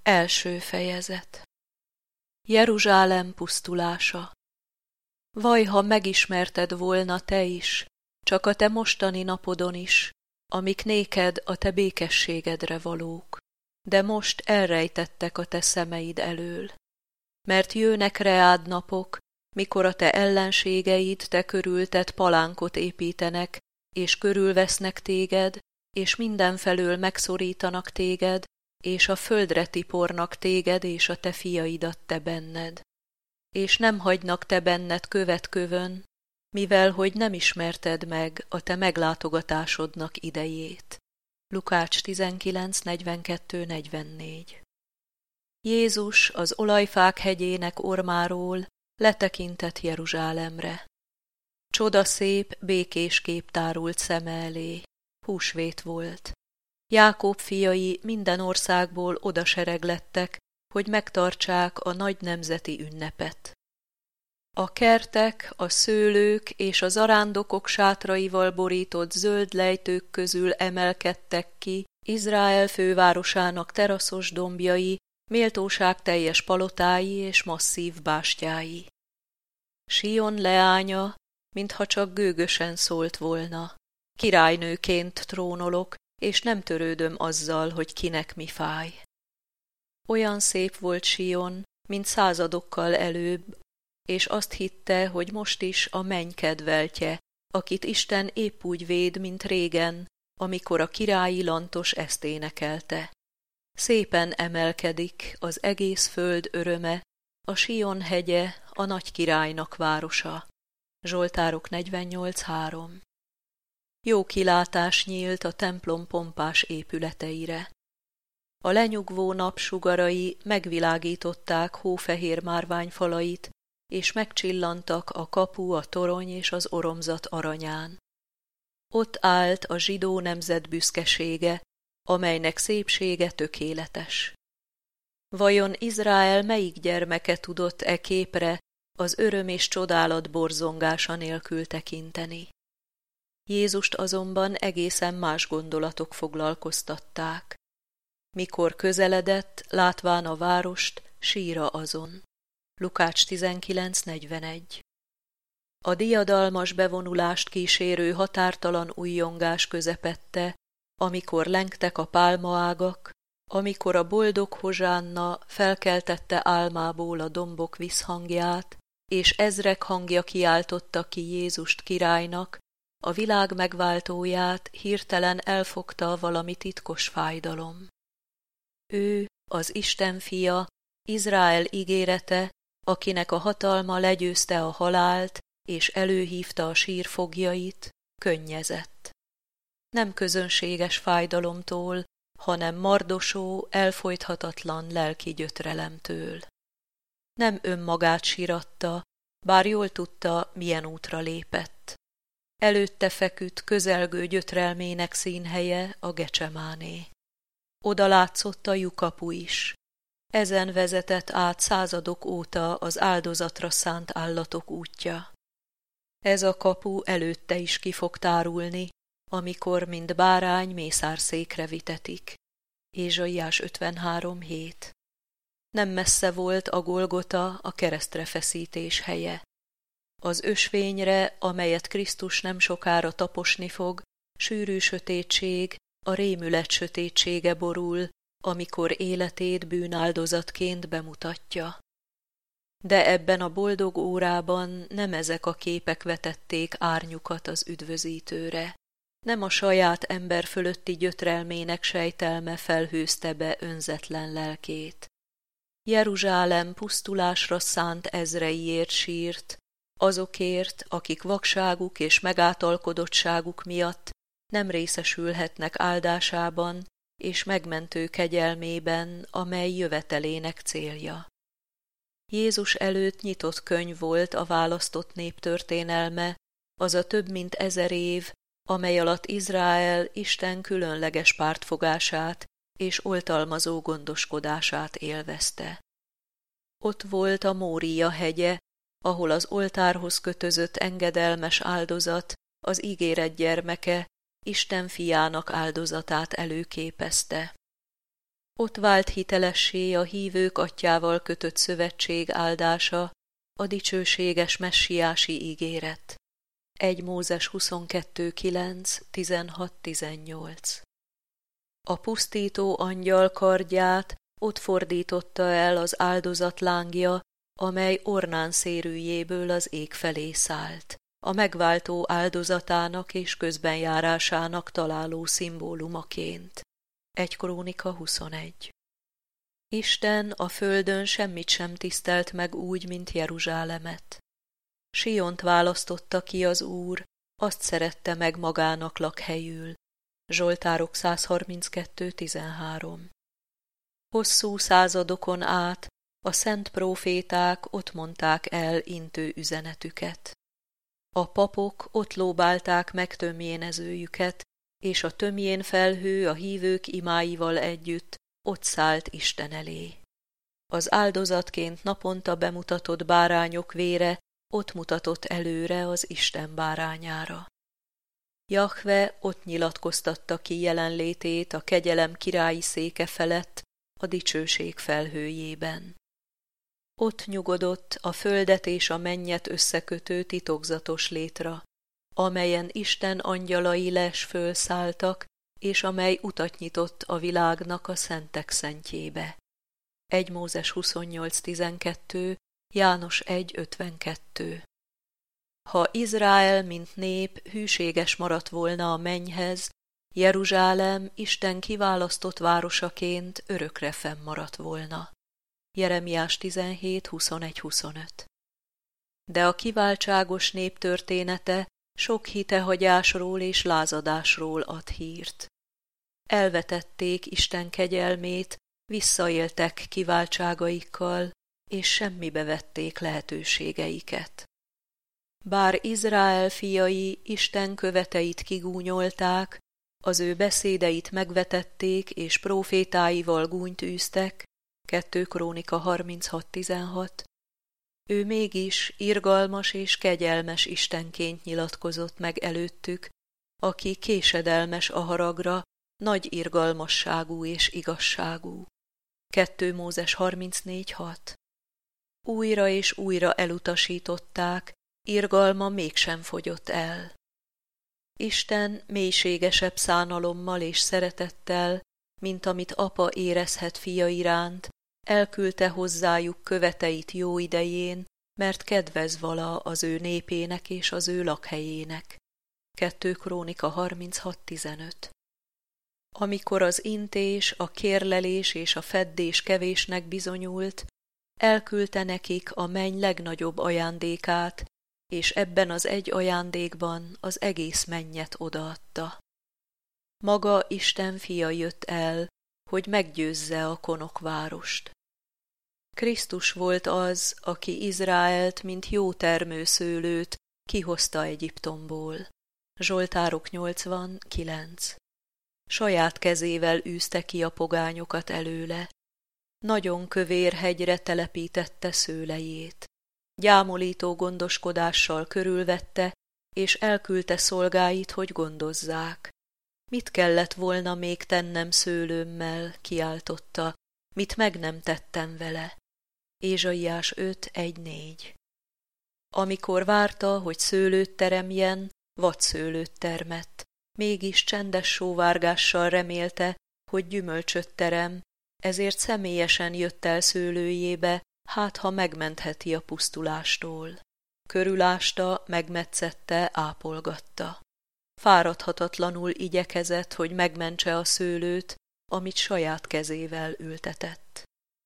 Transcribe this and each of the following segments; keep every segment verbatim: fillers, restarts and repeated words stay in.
Első fejezet. Jeruzsálem pusztulása. Vaj, ha megismerted volna te is, csak a te mostani napodon is, amik néked a te békességedre valók, de most elrejtettek a te szemeid elől. Mert jönnek reád napok, mikor a te ellenségeid te körülted palánkot építenek, és körülvesznek téged, és mindenfelől megszorítanak téged, és a földre tipornak téged és a te fiaidat te benned. És nem hagynak te benned követ kövön, mivel hogy nem ismerted meg a te meglátogatásodnak idejét. Lukács tizenkilenc negyvenkettő negyvennégy. Jézus az olajfák hegyének ormáról letekintett Jeruzsálemre. Csodaszép, békés kép tárult szeme elé. Húsvét volt. Jákob fiai minden országból odasereglettek, hogy megtartsák a nagy nemzeti ünnepet. A kertek, a szőlők és a zarándokok sátraival borított zöld lejtők közül emelkedtek ki Izrael fővárosának teraszos dombjai, méltóságteljes palotái és masszív bástyái. Sion leánya, mintha csak gőgösen szólt volna. Királynőként trónolok, és nem törődöm azzal, hogy kinek mi fáj. Olyan szép volt Sion, mint századokkal előbb, és azt hitte, hogy most is a menny kedveltje, akit Isten épp úgy véd, mint régen, amikor a királyi lantos ezt énekelte. Szépen emelkedik az egész föld öröme, a Sion hegye a nagy királynak városa. Zsoltárok negyvennyolc három. Jó kilátás nyílt a templom pompás épületeire. A lenyugvó nap sugarai megvilágították hófehér márványfalait, és megcsillantak a kapu, a torony és az oromzat aranyán. Ott állt a zsidó nemzet büszkesége, amelynek szépsége tökéletes. Vajon Izrael melyik gyermeke tudott e képre az öröm és csodálat borzongása nélkül tekinteni? Jézust azonban egészen más gondolatok foglalkoztatták. Mikor közeledett, látván a várost, síra azon. Lukács tizenkilenc negyvenegy. A diadalmas bevonulást kísérő határtalan újjongás közepette, amikor lengtek a pálmaágak, amikor a boldog hozsánna felkeltette álmából a dombok visszhangját, és ezrek hangja kiáltotta ki Jézust királynak, a világ megváltóját hirtelen elfogta valami titkos fájdalom. Ő, az Isten fia, Izrael ígérete, akinek a hatalma legyőzte a halált, és előhívta a sírfoglyait, könnyezett. Nem közönséges fájdalomtól, hanem mardosó, elfojthatatlan lelki gyötrelemtől. Nem önmagát síratta, bár jól tudta, milyen útra lépett. Előtte feküdt közelgő gyötrelmének színhelye a Gecsemáné. Oda látszott a lyukapu is. Ezen vezetett át századok óta az áldozatra szánt állatok útja. Ez a kapu előtte is ki fog tárulni, amikor mind bárány mészárszékre vitetik. Ézsaiás ötvenhárom hét. Nem messze volt a Golgota, a keresztre feszítés helye. Az ösvényre, amelyet Krisztus nem sokára taposni fog, sűrű sötétség, a rémület sötétsége borul, amikor életét bűnáldozatként bemutatja. De ebben a boldog órában nem ezek a képek vetették árnyukat az üdvözítőre. Nem a saját ember fölötti gyötrelmének sejtelme felhőzte be önzetlen lelkét. Jeruzsálem pusztulásra szánt ezreiért sírt, azokért, akik vakságuk és megátalkodottságuk miatt nem részesülhetnek áldásában és megmentő kegyelmében, amely jövetelének célja. Jézus előtt nyitott könyv volt a választott nép történelme, az a több mint ezer év, amely alatt Izrael Isten különleges pártfogását és oltalmazó gondoskodását élvezte. Ott volt a Mória hegye, ahol az oltárhoz kötözött engedelmes áldozat, az ígéret gyermeke, Isten fiának áldozatát előképezte. Ott vált hitelessé a hívők atyjával kötött szövetség áldása, a dicsőséges messiási ígéret. egy Mózes huszonkettő kilenc, tizenhat tizennyolc. A pusztító angyal kardját ott fordította el az áldozat lángja, amely Ornán szérűjéből az ég felé szállt, a megváltó áldozatának és közbenjárásának találó szimbólumaként. egy Krónika huszonegy. Isten a földön semmit sem tisztelt meg úgy, mint Jeruzsálemet. Siont választotta ki az Úr, azt szerette meg magának lakhelyül. Zsoltárok százharminckettő tizenhárom. Hosszú századokon át a szent próféták ott mondták el intő üzenetüket. A papok ott lóbálták meg tömjénezőjüket, és a tömjén felhő a hívők imáival együtt ott szállt Isten elé. Az áldozatként naponta bemutatott bárányok vére ott mutatott előre az Isten bárányára. Jahve ott nyilatkoztatta ki jelenlétét a kegyelem királyi széke felett a dicsőség felhőjében. Ott nyugodott a földet és a mennyet összekötő titokzatos létra, amelyen Isten angyalai les fölszálltak, és amely utat nyitott a világnak a szentek szentjébe. egy Mózes huszonnyolc tizenkettő, János egy ötvenkettő. Ha Izrael, mint nép hűséges maradt volna a mennyhez, Jeruzsálem Isten kiválasztott városaként örökre fennmaradt volna. Jeremiás tizenhét huszonegy huszonöt. De a kiváltságos nép története sok hitehagyásról és lázadásról ad hírt. Elvetették Isten kegyelmét, visszaéltek kiváltságaikkal, és semmibe vették lehetőségeiket. Bár Izrael fiai Isten követeit kigúnyolták, az ő beszédeit megvetették, és prófétáival gúnyt űztek, kettő Krónika harminchat tizenhat, ő mégis irgalmas és kegyelmes Istenként nyilatkozott meg előttük, aki késedelmes a haragra, nagy irgalmasságú és igazságú. kettő Mózes harmincnégy hat. Újra és újra elutasították, irgalma mégsem fogyott el. Isten mélységesebb szánalommal és szeretettel, mint amit apa érezhet fia iránt, elküldte hozzájuk követeit jó idején, mert kedvez vala az ő népének és az ő lakhelyének. kettő Krónika harminchat tizenöt. Amikor az intés, a kérlelés és a feddés kevésnek bizonyult, elküldte nekik a menny legnagyobb ajándékát, és ebben az egy ajándékban az egész mennyet odaadta. Maga Isten fia jött el, hogy meggyőzze a konokvárost. Krisztus volt az, aki Izraelt, mint jó termőszőlőt kihozta Egyiptomból. Zsoltárok nyolcvan kilenc. Saját kezével űzte ki a pogányokat előle. Nagyon kövér hegyre telepítette szőlejét. Gyámolító gondoskodással körülvette, és elküldte szolgáit, hogy gondozzák. Mit kellett volna még tennem szőlőmmel, kiáltotta, mit meg nem tettem vele. Ézsaiás öt egy négy. Amikor várta, hogy szőlőt teremjen, vadszőlőt termett, mégis csendes sóvárgással remélte, hogy gyümölcsöt terem, ezért személyesen jött el szőlőjébe, hát ha megmentheti a pusztulástól. Körülásta, megmetszette, ápolgatta. Fáradhatatlanul igyekezett, hogy megmentse a szőlőt, amit saját kezével ültetett.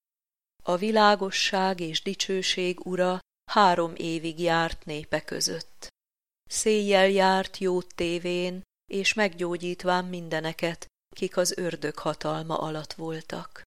A világosság és dicsőség ura három évig járt népe között. Széjjel járt jót tévén, és meggyógyítván mindeneket, kik az ördög hatalma alatt voltak.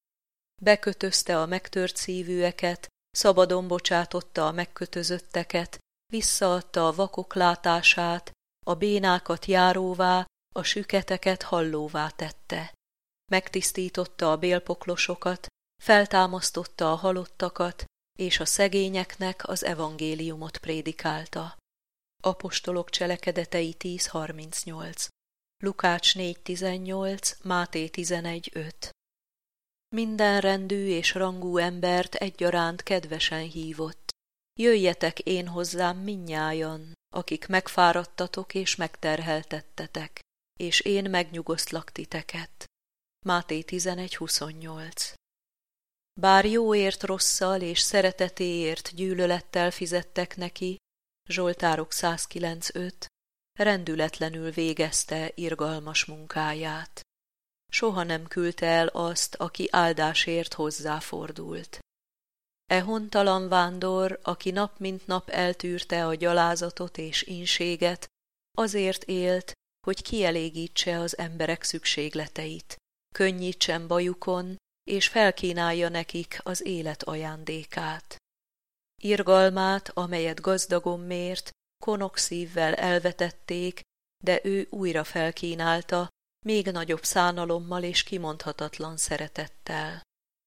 Bekötözte a megtört szívűeket, szabadon bocsátotta a megkötözötteket, visszaadta a vakok látását, a bénákat járóvá, a süketeket hallóvá tette. Megtisztította a bélpoklosokat, feltámasztotta a halottakat, és a szegényeknek az evangéliumot prédikálta. Apostolok cselekedetei tíz harmincnyolc, Lukács négy tizennyolc, Máté tizenegy öt. Minden rendű és rangú embert egyaránt kedvesen hívott. Jöjjetek én hozzám mindnyájan, akik megfáradtatok és megterheltettetek, és én megnyugosztlak titeket. Máté tizenegy huszonnyolc. Bár jóért rosszal és szeretetéért gyűlölettel fizettek neki, Zsoltárok százkilenc öt, rendületlenül végezte irgalmas munkáját. Soha nem küldte el azt, aki áldásért hozzáfordult. E hontalan vándor, aki nap mint nap eltűrte a gyalázatot és ínséget, azért élt, hogy kielégítse az emberek szükségleteit, könnyítsen bajukon, és felkínálja nekik az élet ajándékát. Irgalmát, amelyet gazdagon mért, konok szívvel elvetették, de ő újra felkínálta, még nagyobb szánalommal és kimondhatatlan szeretettel.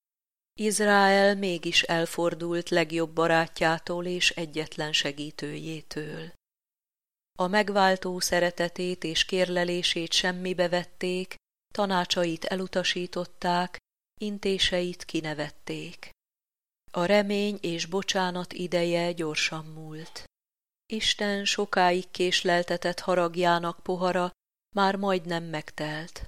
Izrael mégis elfordult legjobb barátjától és egyetlen segítőjétől. A megváltó szeretetét és kérlelését semmibe vették, tanácsait elutasították, intéseit kinevették. A remény és bocsánat ideje gyorsan múlt. Isten sokáig késleltetett haragjának pohara már majdnem megtelt.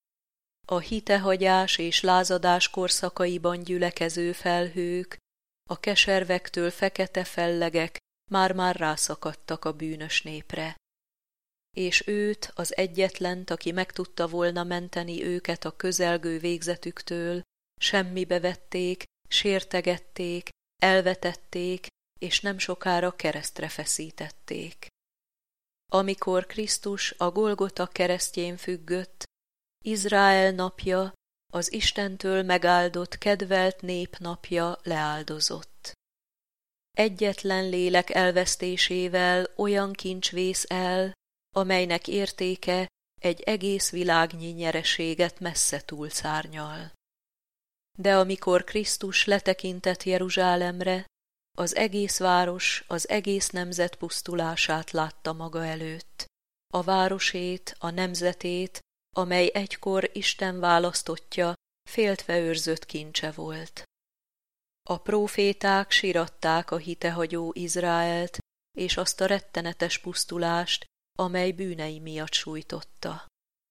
A hitehagyás és lázadás korszakaiban gyülekező felhők, a keservektől fekete fellegek már-már rászakadtak a bűnös népre. És őt, az egyetlent, aki meg tudta volna menteni őket a közelgő végzetüktől, semmibe vették, sértegették, elvetették, és nem sokára keresztre feszítették. Amikor Krisztus a Golgota keresztjén függött, Izrael napja, az Istentől megáldott, kedvelt nép napja leáldozott. Egyetlen lélek elvesztésével olyan kincs vész el, amelynek értéke egy egész világnyi nyereséget messze túlszárnyal. De amikor Krisztus letekintett Jeruzsálemre, az egész város, az egész nemzet pusztulását látta maga előtt, a városét, a nemzetét, amely egykor Isten választottja, féltve őrzött kincse volt. A próféták siratták a hitehagyó Izraelt, és azt a rettenetes pusztulást, amely bűnei miatt sújtotta.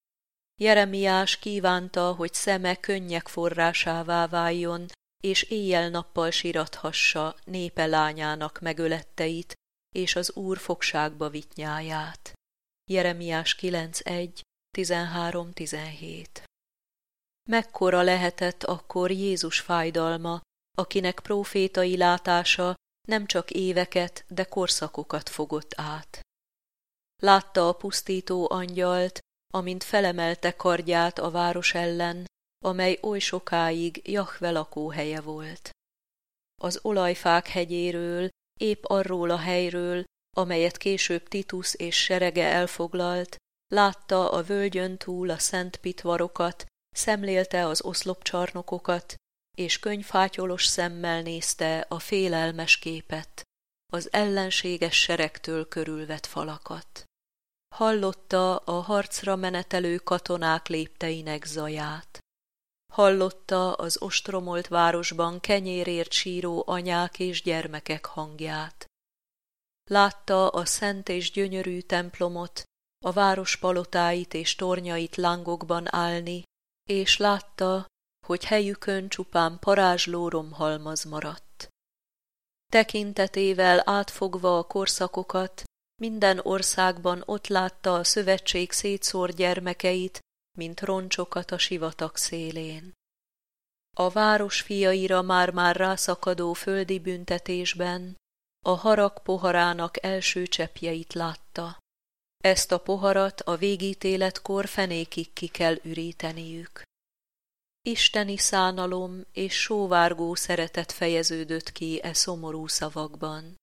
Jeremiás kívánta, hogy szeme könnyek forrásává váljon, és éjjel-nappal sirathassa népe lányának megöletteit, és az Úr fogságba vitt nyáját. Jeremiás kilenc egy, tizenhárom tizenhét. Mekkora lehetett akkor Jézus fájdalma, akinek prófétai látása nem csak éveket, de korszakokat fogott át. Látta a pusztító angyalt, amint felemelte kardját a város ellen, amely oly sokáig Jahve lakóhelye volt. Az olajfák hegyéről, épp arról a helyről, amelyet később Titus és serege elfoglalt, látta a völgyön túl a szent pitvarokat, szemlélte az oszlopcsarnokokat, és könyvfátyolos szemmel nézte a félelmes képet, az ellenséges seregtől körülvett falakat. Hallotta a harcra menetelő katonák lépteinek zaját. Hallotta az ostromolt városban kenyérért síró anyák és gyermekek hangját. Látta a szent és gyönyörű templomot, a város palotáit és tornyait lángokban állni, és látta, hogy helyükön csupán parázsló romhalmaz maradt. Tekintetével átfogva a korszakokat, minden országban ott látta a szövetség szétszórt gyermekeit, mint roncsokat a sivatag szélén. A város fiaira már-már rászakadó földi büntetésben a harag poharának első cseppjeit látta. Ezt a poharat a végítéletkor fenékig ki kell üríteniük. Isteni szánalom és sóvárgó szeretet fejeződött ki e szomorú szavakban.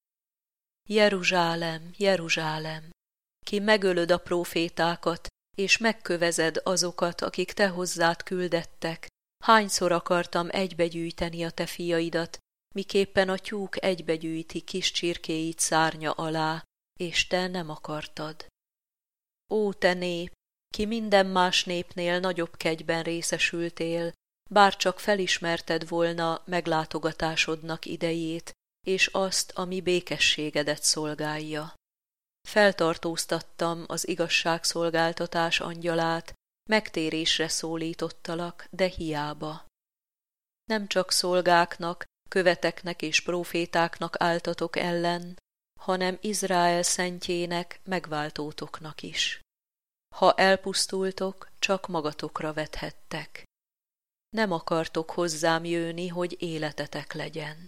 Jeruzsálem, Jeruzsálem, ki megölöd a prófétákat, és megkövezed azokat, akik te hozzád küldettek, hányszor akartam egybegyűjteni a te fiaidat, miképpen a tyúk egybegyűjti kis csirkéit szárnya alá, és te nem akartad. Ó, te nép, ki minden más népnél nagyobb kegyben részesültél, bár csak felismerted volna meglátogatásodnak idejét, és azt, ami békességedet szolgálja. Feltartóztattam az igazságszolgáltatás angyalát, megtérésre szólítottalak, de hiába. Nem csak szolgáknak, követeknek és prófétáknak álltatok ellen, hanem Izrael szentjének, megváltótoknak is. Ha elpusztultok, csak magatokra vethettek. Nem akartok hozzám jönni, hogy életetek legyen.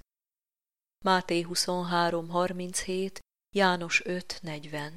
Máté huszonhárom harminchét, János öt negyven.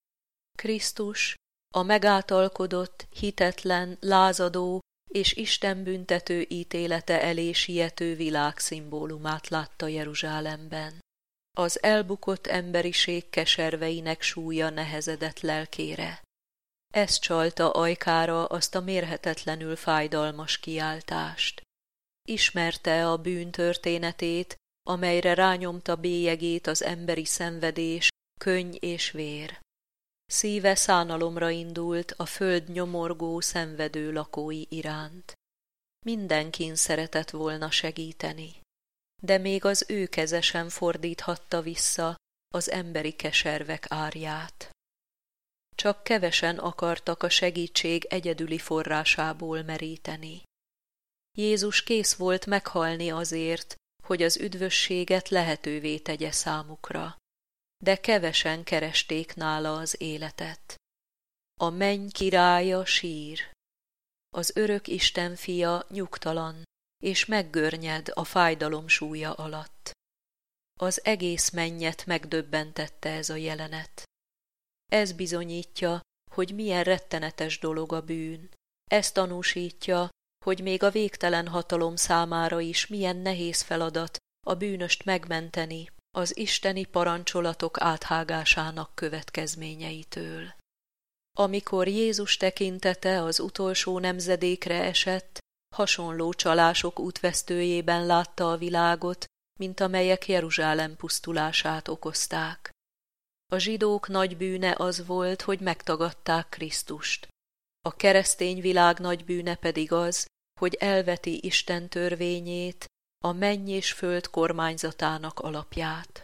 Krisztus, a megáltalkodott, hitetlen, lázadó és Isten büntető ítélete elé siető világ szimbólumát látta Jeruzsálemben. Az elbukott emberiség keserveinek súlya nehezedett lelkére. Ez csalta ajkára azt a mérhetetlenül fájdalmas kiáltást. Ismerte a bűn történetét, amelyre rányomta bélyegét az emberi szenvedés, könny és vér. Szíve szánalomra indult a föld nyomorgó, szenvedő lakói iránt. Mindenkin szeretett volna segíteni, de még az ő keze sem fordíthatta vissza az emberi keservek árját. Csak kevesen akartak a segítség egyedüli forrásából meríteni. Jézus kész volt meghalni azért, hogy az üdvösséget lehetővé tegye számukra, de kevesen keresték nála az életet. A menny királya sír, az örök Isten fia nyugtalan, és meggörnyed a fájdalom súlya alatt. Az egész mennyet megdöbbentette ez a jelenet. Ez bizonyítja, hogy milyen rettenetes dolog a bűn. Ez tanúsítja, hogy még a végtelen hatalom számára is milyen nehéz feladat a bűnöst megmenteni az isteni parancsolatok áthágásának következményeitől. Amikor Jézus tekintete az utolsó nemzedékre esett, hasonló csalások útvesztőjében látta a világot, mint amelyek Jeruzsálem pusztulását okozták. A zsidók nagy bűne az volt, hogy megtagadták Krisztust. A keresztény világ nagy bűne pedig az, hogy elveti Isten törvényét, a menny és föld kormányzatának alapját.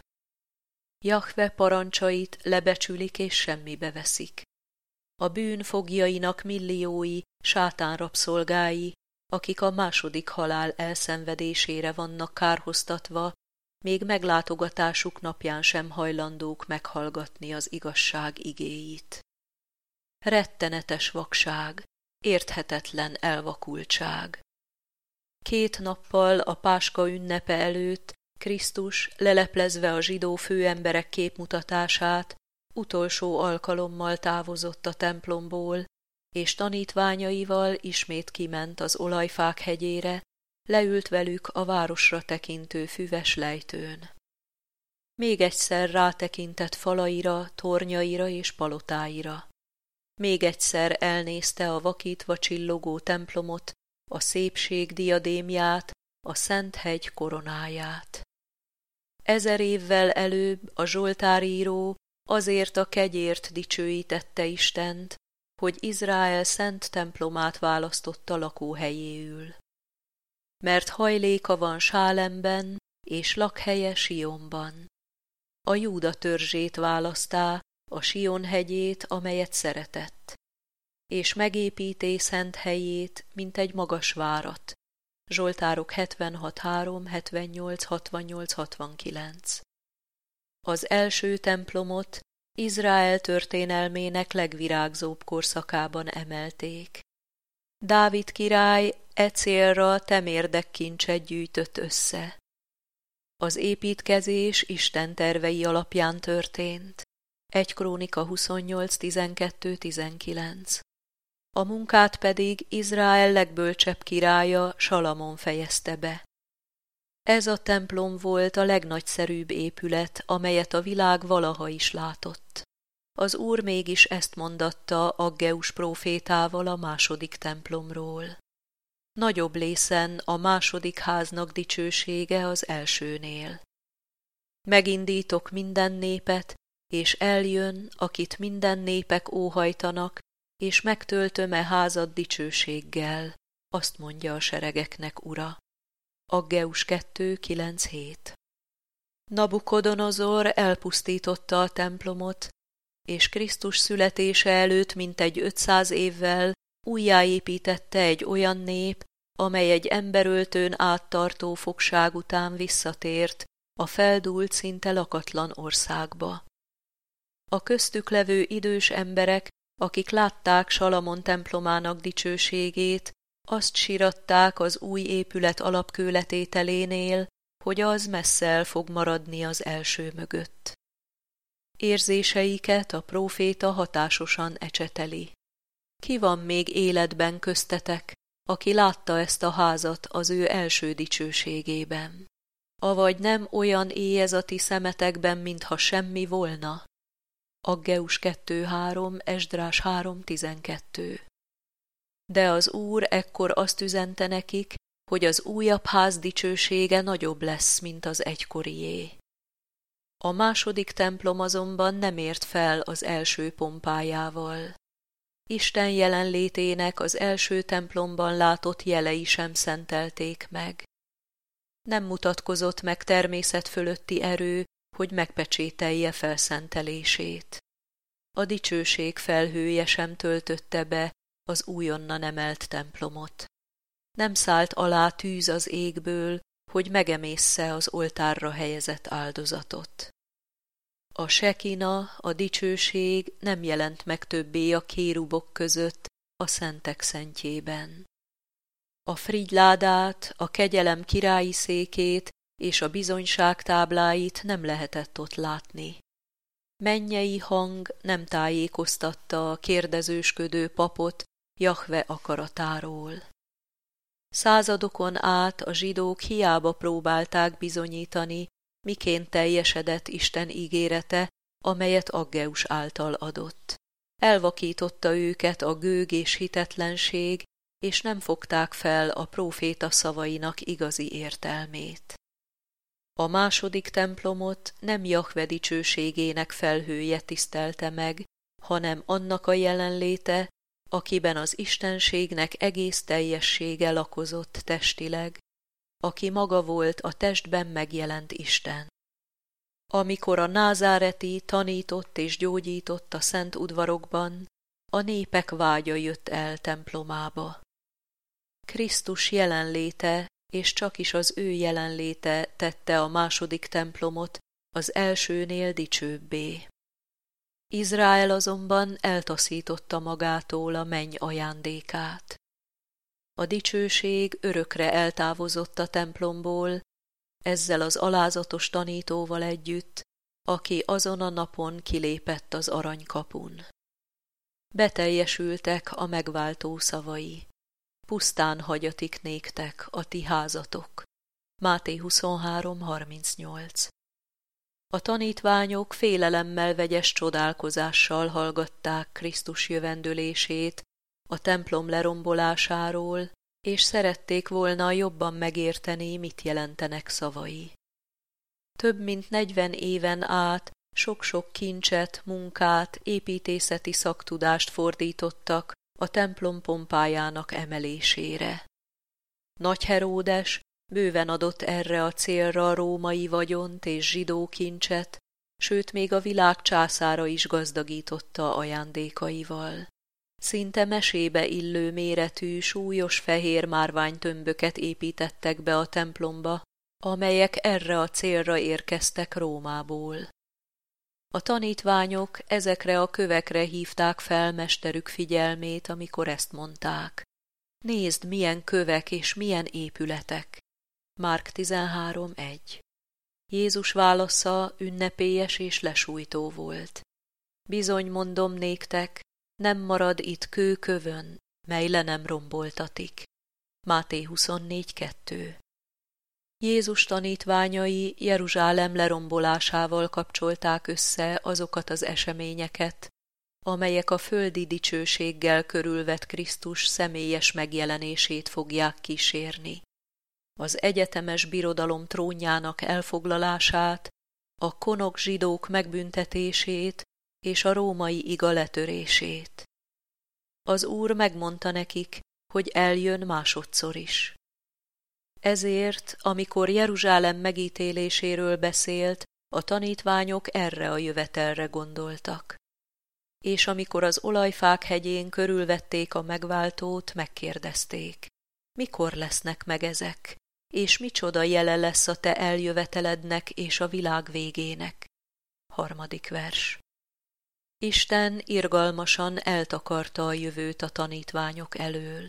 Jahve parancsait lebecsülik és semmibe veszik. A bűn foglyainak milliói, sátán rabszolgái, akik a második halál elszenvedésére vannak kárhoztatva, még meglátogatásuk napján sem hajlandók meghallgatni az igazság igéit. Rettenetes vakság, érthetetlen elvakultság. Két nappal a Páska ünnepe előtt Krisztus, leleplezve a zsidó főemberek képmutatását, utolsó alkalommal távozott a templomból, és tanítványaival ismét kiment az olajfák hegyére, leült velük a városra tekintő füves lejtőn. Még egyszer rátekintett falaira, tornyaira és palotáira. Még egyszer elnézte a vakítva csillogó templomot, a szépség diadémját, a Szent Hegy koronáját. Ezer évvel előbb a zsoltáríró azért a kegyért dicsőítette Istent, hogy Izrael szent templomát választotta lakóhelyéül. Mert hajléka van Sálemben, és lakhelye Sionban. A Júda törzsét választá, a Sion hegyét, amelyet szeretett, és megépíté szent helyét, mint egy magas várat. Zsoltárok hetvenhat három, hetvennyolc, hatvannyolc, hatvankilenc. Az első templomot Izrael történelmének legvirágzóbb korszakában emelték. Dávid király e célra temérdek kincset gyűjtött össze. Az építkezés Isten tervei alapján történt. egy Krónika huszonnyolc, tizenkettő, tizenkilenc. A munkát pedig Izrael legbölcsebb királya, Salamon fejezte be. Ez a templom volt a legnagyszerűbb épület, amelyet a világ valaha is látott. Az Úr mégis ezt mondatta Aggeus prófétával a második templomról. Nagyobb lészen a második háznak dicsősége az elsőnél. Megindítok minden népet, és eljön, akit minden népek óhajtanak, és megtöltöm e házat dicsőséggel, azt mondja a seregeknek ura. Aggeus kettő kilenc hét. Nabukodonozor elpusztította a templomot, és Krisztus születése előtt mintegy ötszáz évvel újjáépítette egy olyan nép, amely egy emberöltőn áttartó fogság után visszatért a feldúlt, szinte lakatlan országba. A köztük levő idős emberek, akik látták Salamon templomának dicsőségét, azt siratták az új épület alapkőletételénél, hogy az messze el fog maradni az első mögött. Érzéseiket a próféta hatásosan ecseteli. Ki van még életben köztetek, aki látta ezt a házat az ő első dicsőségében? Avagy nem olyan éj ez a ti szemetekben, mintha semmi volna? Aggeus kettő három, Esdrás három tizenkettő. De az Úr ekkor azt üzente nekik, hogy az újabb ház dicsősége nagyobb lesz, mint az egykorié. A második templom azonban nem ért fel az első pompájával. Isten jelenlétének az első templomban látott jelei sem szentelték meg. Nem mutatkozott meg természet fölötti erő, hogy megpecsételje felszentelését. A dicsőség felhője sem töltötte be az újonnan emelt templomot. Nem szállt alá tűz az égből, hogy megemészze az oltárra helyezett áldozatot. A sekina, a dicsőség nem jelent meg többé a kérubok között a szentek szentjében. A frigyládát, a kegyelem királyi székét és a bizonyság tábláit nem lehetett ott látni. Mennyei hang nem tájékoztatta a kérdezősködő papot Jahve akaratáról. Századokon át a zsidók hiába próbálták bizonyítani, miként teljesedett Isten ígérete, amelyet Aggeus által adott. Elvakította őket a gőg és hitetlenség, és nem fogták fel a próféta szavainak igazi értelmét. A második templomot nem Jahve dicsőségének felhője tisztelte meg, hanem annak a jelenléte, akiben az istenségnek egész teljessége lakozott testileg, aki maga volt a testben megjelent Isten. Amikor a názáreti tanított és gyógyított a szent udvarokban, a népek vágya jött el templomába. Krisztus jelenléte, és csak is az ő jelenléte tette a második templomot az elsőnél dicsőbbé. Izrael azonban eltaszította magától a menny ajándékát. A dicsőség örökre eltávozott a templomból, ezzel az alázatos tanítóval együtt, aki azon a napon kilépett az aranykapun. Beteljesültek a megváltó szavai. Pusztán hagyatik néktek a ti házatok. Máté huszonhárom harmincnyolc. A tanítványok félelemmel vegyes csodálkozással hallgatták Krisztus jövendőlését a templom lerombolásáról, és szerették volna jobban megérteni, mit jelentenek szavai. Több mint negyven éven át sok-sok kincset, munkát, építészeti szaktudást fordítottak a templom pompájának emelésére. Nagy Heródes bőven adott erre a célra római vagyont és zsidó kincset, sőt még a világ császára is gazdagította ajándékaival. Szinte mesébe illő méretű, súlyos fehér márványtömböket építettek be a templomba, amelyek erre a célra érkeztek Rómából. A tanítványok ezekre a kövekre hívták fel mesterük figyelmét, amikor ezt mondták. Nézd, milyen kövek és milyen épületek! Márk tizenhárom egy. Jézus válasza ünnepélyes és lesújtó volt. Bizony mondom néktek, nem marad itt kő kövön, mely le nem romboltatik. Máté huszonnégy kettő. Jézus tanítványai Jeruzsálem lerombolásával kapcsolták össze azokat az eseményeket, amelyek a földi dicsőséggel körülvett Krisztus személyes megjelenését fogják kísérni. Az egyetemes birodalom trónjának elfoglalását, a konok zsidók megbüntetését és a római iga letörését. Az Úr megmondta nekik, hogy eljön másodszor is. Ezért, amikor Jeruzsálem megítéléséről beszélt, a tanítványok erre a jövetelre gondoltak. És amikor az olajfák hegyén körülvették a megváltót, megkérdezték, mikor lesznek meg ezek, és micsoda jele lesz a te eljövetelednek és a világ végének. Harmadik vers. Isten irgalmasan eltakarta a jövőt a tanítványok elől.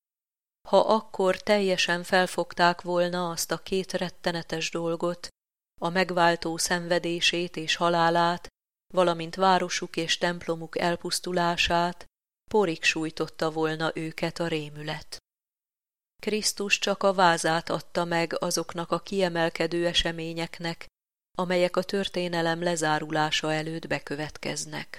Ha akkor teljesen felfogták volna azt a két rettenetes dolgot, a megváltó szenvedését és halálát, valamint városuk és templomuk elpusztulását, porig sújtotta volna őket a rémület. Krisztus csak a vázát adta meg azoknak a kiemelkedő eseményeknek, amelyek a történelem lezárulása előtt bekövetkeznek.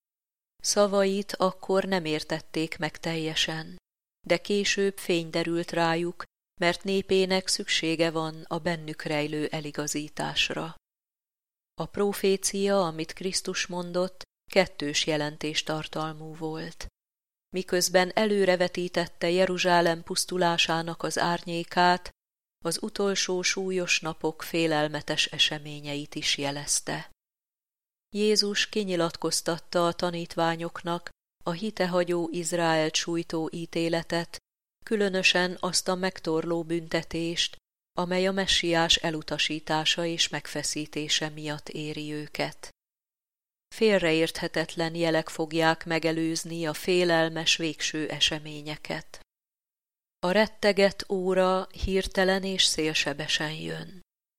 Szavait akkor nem értették meg teljesen, de később fény derült rájuk, mert népének szüksége van a bennük rejlő eligazításra. A profécia, amit Krisztus mondott, kettős jelentés tartalmú volt. Miközben előrevetítette Jeruzsálem pusztulásának az árnyékát, az utolsó súlyos napok félelmetes eseményeit is jelezte. Jézus kinyilatkoztatta a tanítványoknak a hitehagyó Izraelt sújtó ítéletet, különösen azt a megtorló büntetést, amely a messiás elutasítása és megfeszítése miatt éri őket. Félreérthetetlen jelek fogják megelőzni a félelmes végső eseményeket. A rettegett óra hirtelen és szélsebesen jön.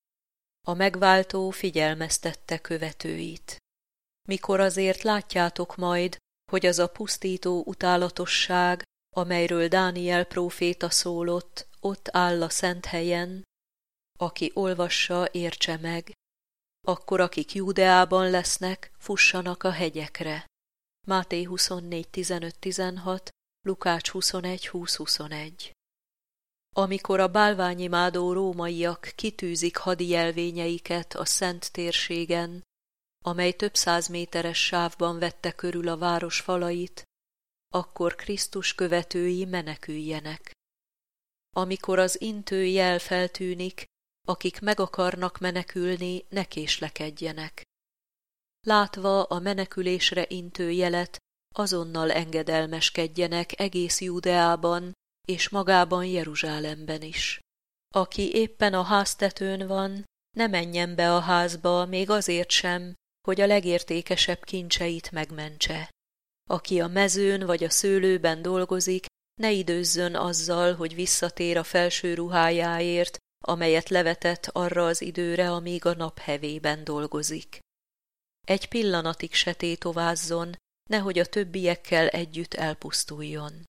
A megváltó figyelmeztette követőit. Mikor azért látjátok majd, hogy az a pusztító utálatosság, amelyről Dániel próféta szólott, ott áll a szent helyen, aki olvassa, értse meg, akkor akik Júdeában lesznek, fussanak a hegyekre. Máté huszonnégy tizenöt-tizenhat, Lukács huszonegy húsz-huszonegy. Amikor a bálványimádó rómaiak kitűzik hadi jelvényeiket a szent térségen, amely több száz méteres sávban vette körül a város falait, akkor Krisztus követői meneküljenek. Amikor az intő jel feltűnik, akik meg akarnak menekülni, ne késlekedjenek. Látva a menekülésre intő jelet, azonnal engedelmeskedjenek egész Júdeában és magában Jeruzsálemben is. Aki éppen a háztetőn van, ne menjen be a házba még azért sem, hogy a legértékesebb kincseit megmentse. Aki a mezőn vagy a szőlőben dolgozik, ne időzzön azzal, hogy visszatér a felső ruhájáért, amelyet levetett arra az időre, amíg a nap hevében dolgozik. Egy pillanatig se tétovázzon, nehogy a többiekkel együtt elpusztuljon.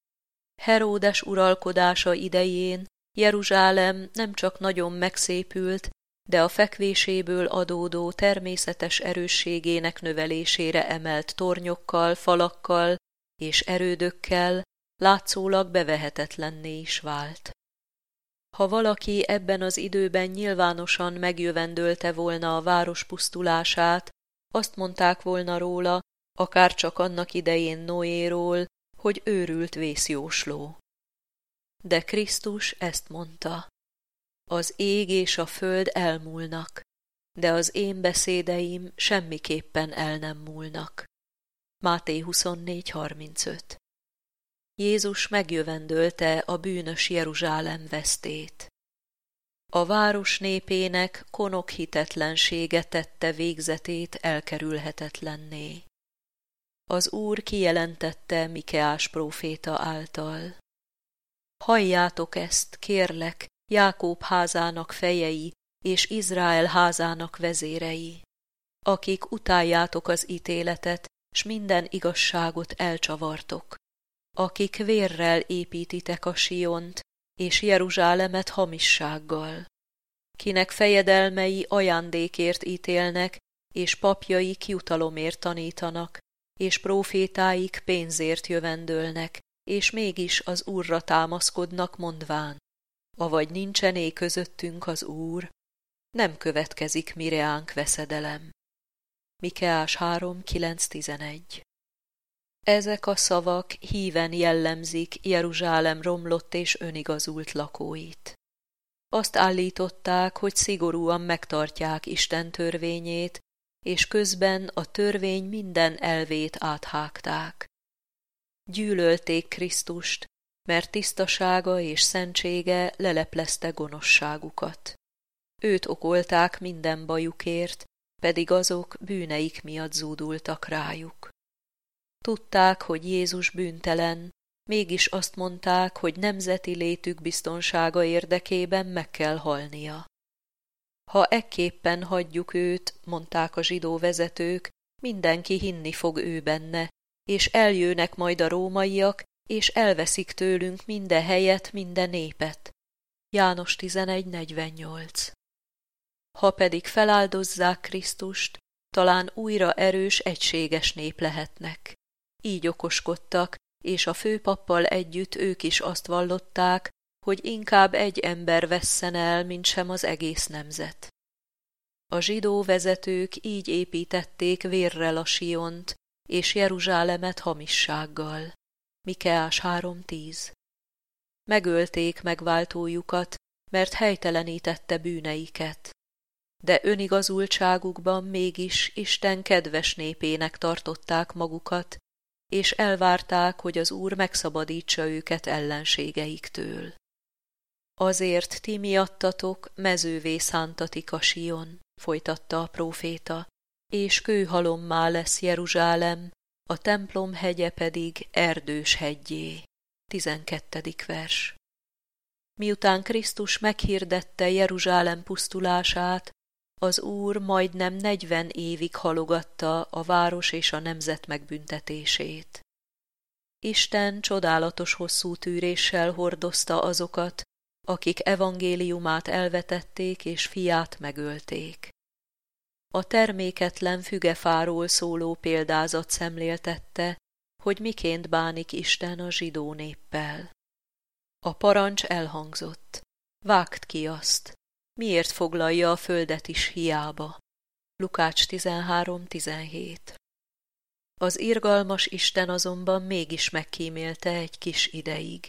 Heródes uralkodása idején Jeruzsálem nem csak nagyon megszépült, de a fekvéséből adódó természetes erősségének növelésére emelt tornyokkal, falakkal és erődökkel látszólag bevehetetlenné is vált. Ha valaki ebben az időben nyilvánosan megjövendölte volna a város pusztulását, azt mondták volna róla, akár csak annak idején Noéról, hogy őrült vészjósló. De Krisztus ezt mondta: az ég és a föld elmúlnak, de az én beszédeim semmiképpen el nem múlnak. Máté huszonnégy harmincöt. Jézus megjövendölte a bűnös Jeruzsálem vesztét. A város népének konok hitetlensége tette végzetét elkerülhetetlenné. Az Úr kijelentette Mikeás próféta által: halljátok ezt, kérlek, Jákób házának fejei és Izrael házának vezérei, akik utáljátok az ítéletet, s minden igazságot elcsavartok, akik vérrel építitek a Siont, és Jeruzsálemet hamissággal, kinek fejedelmei ajándékért ítélnek, és papjaik jutalomért tanítanak, és prófétáik pénzért jövendölnek, és mégis az Úrra támaszkodnak, mondván: avagy nincsené közöttünk az Úr, nem következik mireánk veszedelem. Mikeás három kilenc tizenegy. Ezek a szavak híven jellemzik Jeruzsálem romlott és önigazult lakóit. Azt állították, hogy szigorúan megtartják Isten törvényét, és közben a törvény minden elvét áthágták. Gyűlölték Krisztust, mert tisztasága és szentsége leleplezte gonoszságukat. Őt okolták minden bajukért, pedig azok bűneik miatt zúdultak rájuk. Tudták, hogy Jézus bűntelen, mégis azt mondták, hogy nemzeti létük biztonsága érdekében meg kell halnia. Ha ekképpen hagyjuk őt, mondták a zsidó vezetők, mindenki hinni fog ő benne, és eljönnek majd a rómaiak, és elveszik tőlünk minden helyet, minden népet. János tizenegy negyvennyolc. Ha pedig feláldozzák Krisztust, talán újra erős, egységes nép lehetnek. Így okoskodtak, és a főpappal együtt ők is azt vallották, hogy inkább egy ember vesszen el, mint sem az egész nemzet. A zsidó vezetők így építették vérrel a Siont, és Jeruzsálemet hamissággal. Mikeás három tíz. Megölték megváltójukat, mert helytelenítette bűneiket. De önigazultságukban mégis Isten kedves népének tartották magukat, és elvárták, hogy az Úr megszabadítsa őket ellenségeiktől. Azért ti miattatok mezővé szántatik a Sion, folytatta a próféta, és kőhalommá lesz Jeruzsálem, a templom hegye pedig erdős heggyé. tizenkettedik vers. Miután Krisztus meghirdette Jeruzsálem pusztulását, az Úr majdnem negyven évig halogatta a város és a nemzet megbüntetését. Isten csodálatos hosszú tűréssel hordozta azokat, akik evangéliumát elvetették és fiát megölték. A terméketlen fügefáról szóló példázat szemléltette, hogy miként bánik Isten a zsidó néppel. A parancs elhangzott. Vágd ki azt! Miért foglalja a földet is hiába? Lukács tizenhárom tizenhét. Az irgalmas Isten azonban mégis megkímélte egy kis ideig.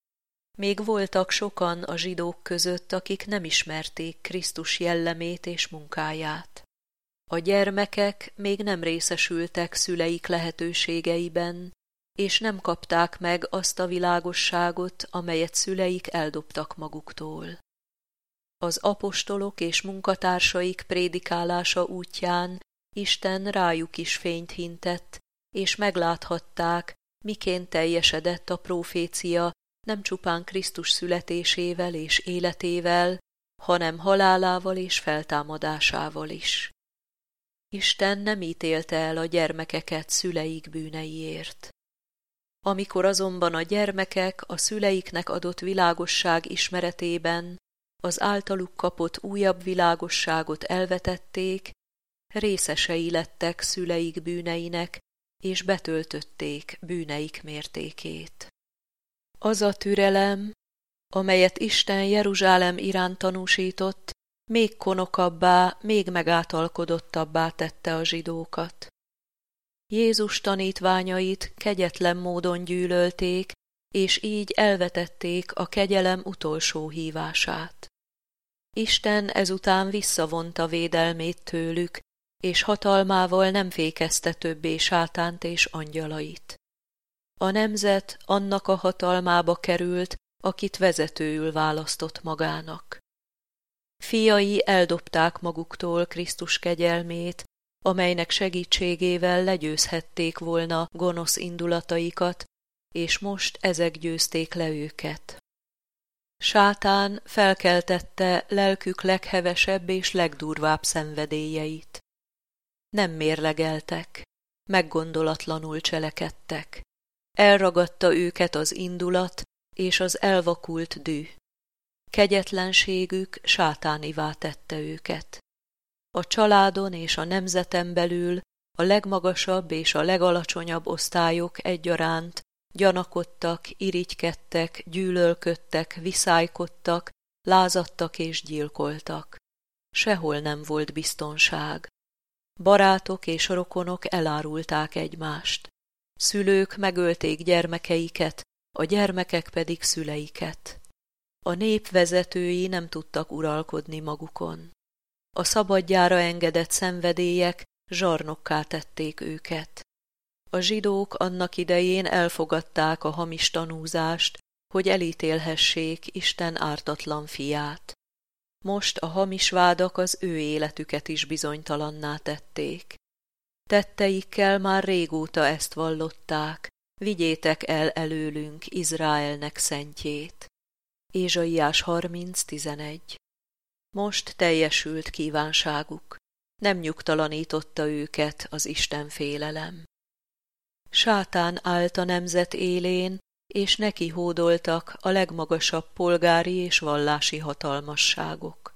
Még voltak sokan a zsidók között, akik nem ismerték Krisztus jellemét és munkáját. A gyermekek még nem részesültek szüleik lehetőségeiben, és nem kapták meg azt a világosságot, amelyet szüleik eldobtak maguktól. Az apostolok és munkatársaik prédikálása útján Isten rájuk is fényt hintett, és megláthatták, miként teljesedett a prófécia nem csupán Krisztus születésével és életével, hanem halálával és feltámadásával is. Isten nem ítélte el a gyermekeket szüleik bűneiért. Amikor azonban a gyermekek a szüleiknek adott világosság ismeretében az általuk kapott újabb világosságot elvetették, részesei lettek szüleik bűneinek, és betöltötték bűneik mértékét. Az a türelem, amelyet Isten Jeruzsálem iránt tanúsított, még konokabbá, még megátalkodottabbá tette a zsidókat. Jézus tanítványait kegyetlen módon gyűlölték, és így elvetették a kegyelem utolsó hívását. Isten ezután visszavonta védelmét tőlük, és hatalmával nem fékezte többé sátánt és angyalait. A nemzet annak a hatalmába került, akit vezetőül választott magának. Fiai eldobták maguktól Krisztus kegyelmét, amelynek segítségével legyőzhették volna gonosz indulataikat, és most ezek győzték le őket. Sátán felkeltette lelkük leghevesebb és legdurvább szenvedélyeit. Nem mérlegeltek, meggondolatlanul cselekedtek. Elragadta őket az indulat és az elvakult düh. Kegyetlenségük sátánivá tette őket. A családon és a nemzeten belül a legmagasabb és a legalacsonyabb osztályok egyaránt gyanakodtak, irigykedtek, gyűlölködtek, viszálykodtak, lázadtak és gyilkoltak. Sehol nem volt biztonság. Barátok és rokonok elárulták egymást. Szülők megölték gyermekeiket, a gyermekek pedig szüleiket. A nép vezetői nem tudtak uralkodni magukon. A szabadjára engedett szenvedélyek zsarnokká tették őket. A zsidók annak idején elfogadták a hamis tanúzást, hogy elítélhessék Isten ártatlan fiát. Most a hamis vádak az ő életüket is bizonytalanná tették. Tetteikkel már régóta ezt vallották, vigyétek el előlünk Izraelnek szentjét. Ézsaiás harminc tizenegy. Most teljesült kívánságuk, nem nyugtalanította őket az Isten félelem. Sátán állt a nemzet élén, és neki hódoltak a legmagasabb polgári és vallási hatalmasságok.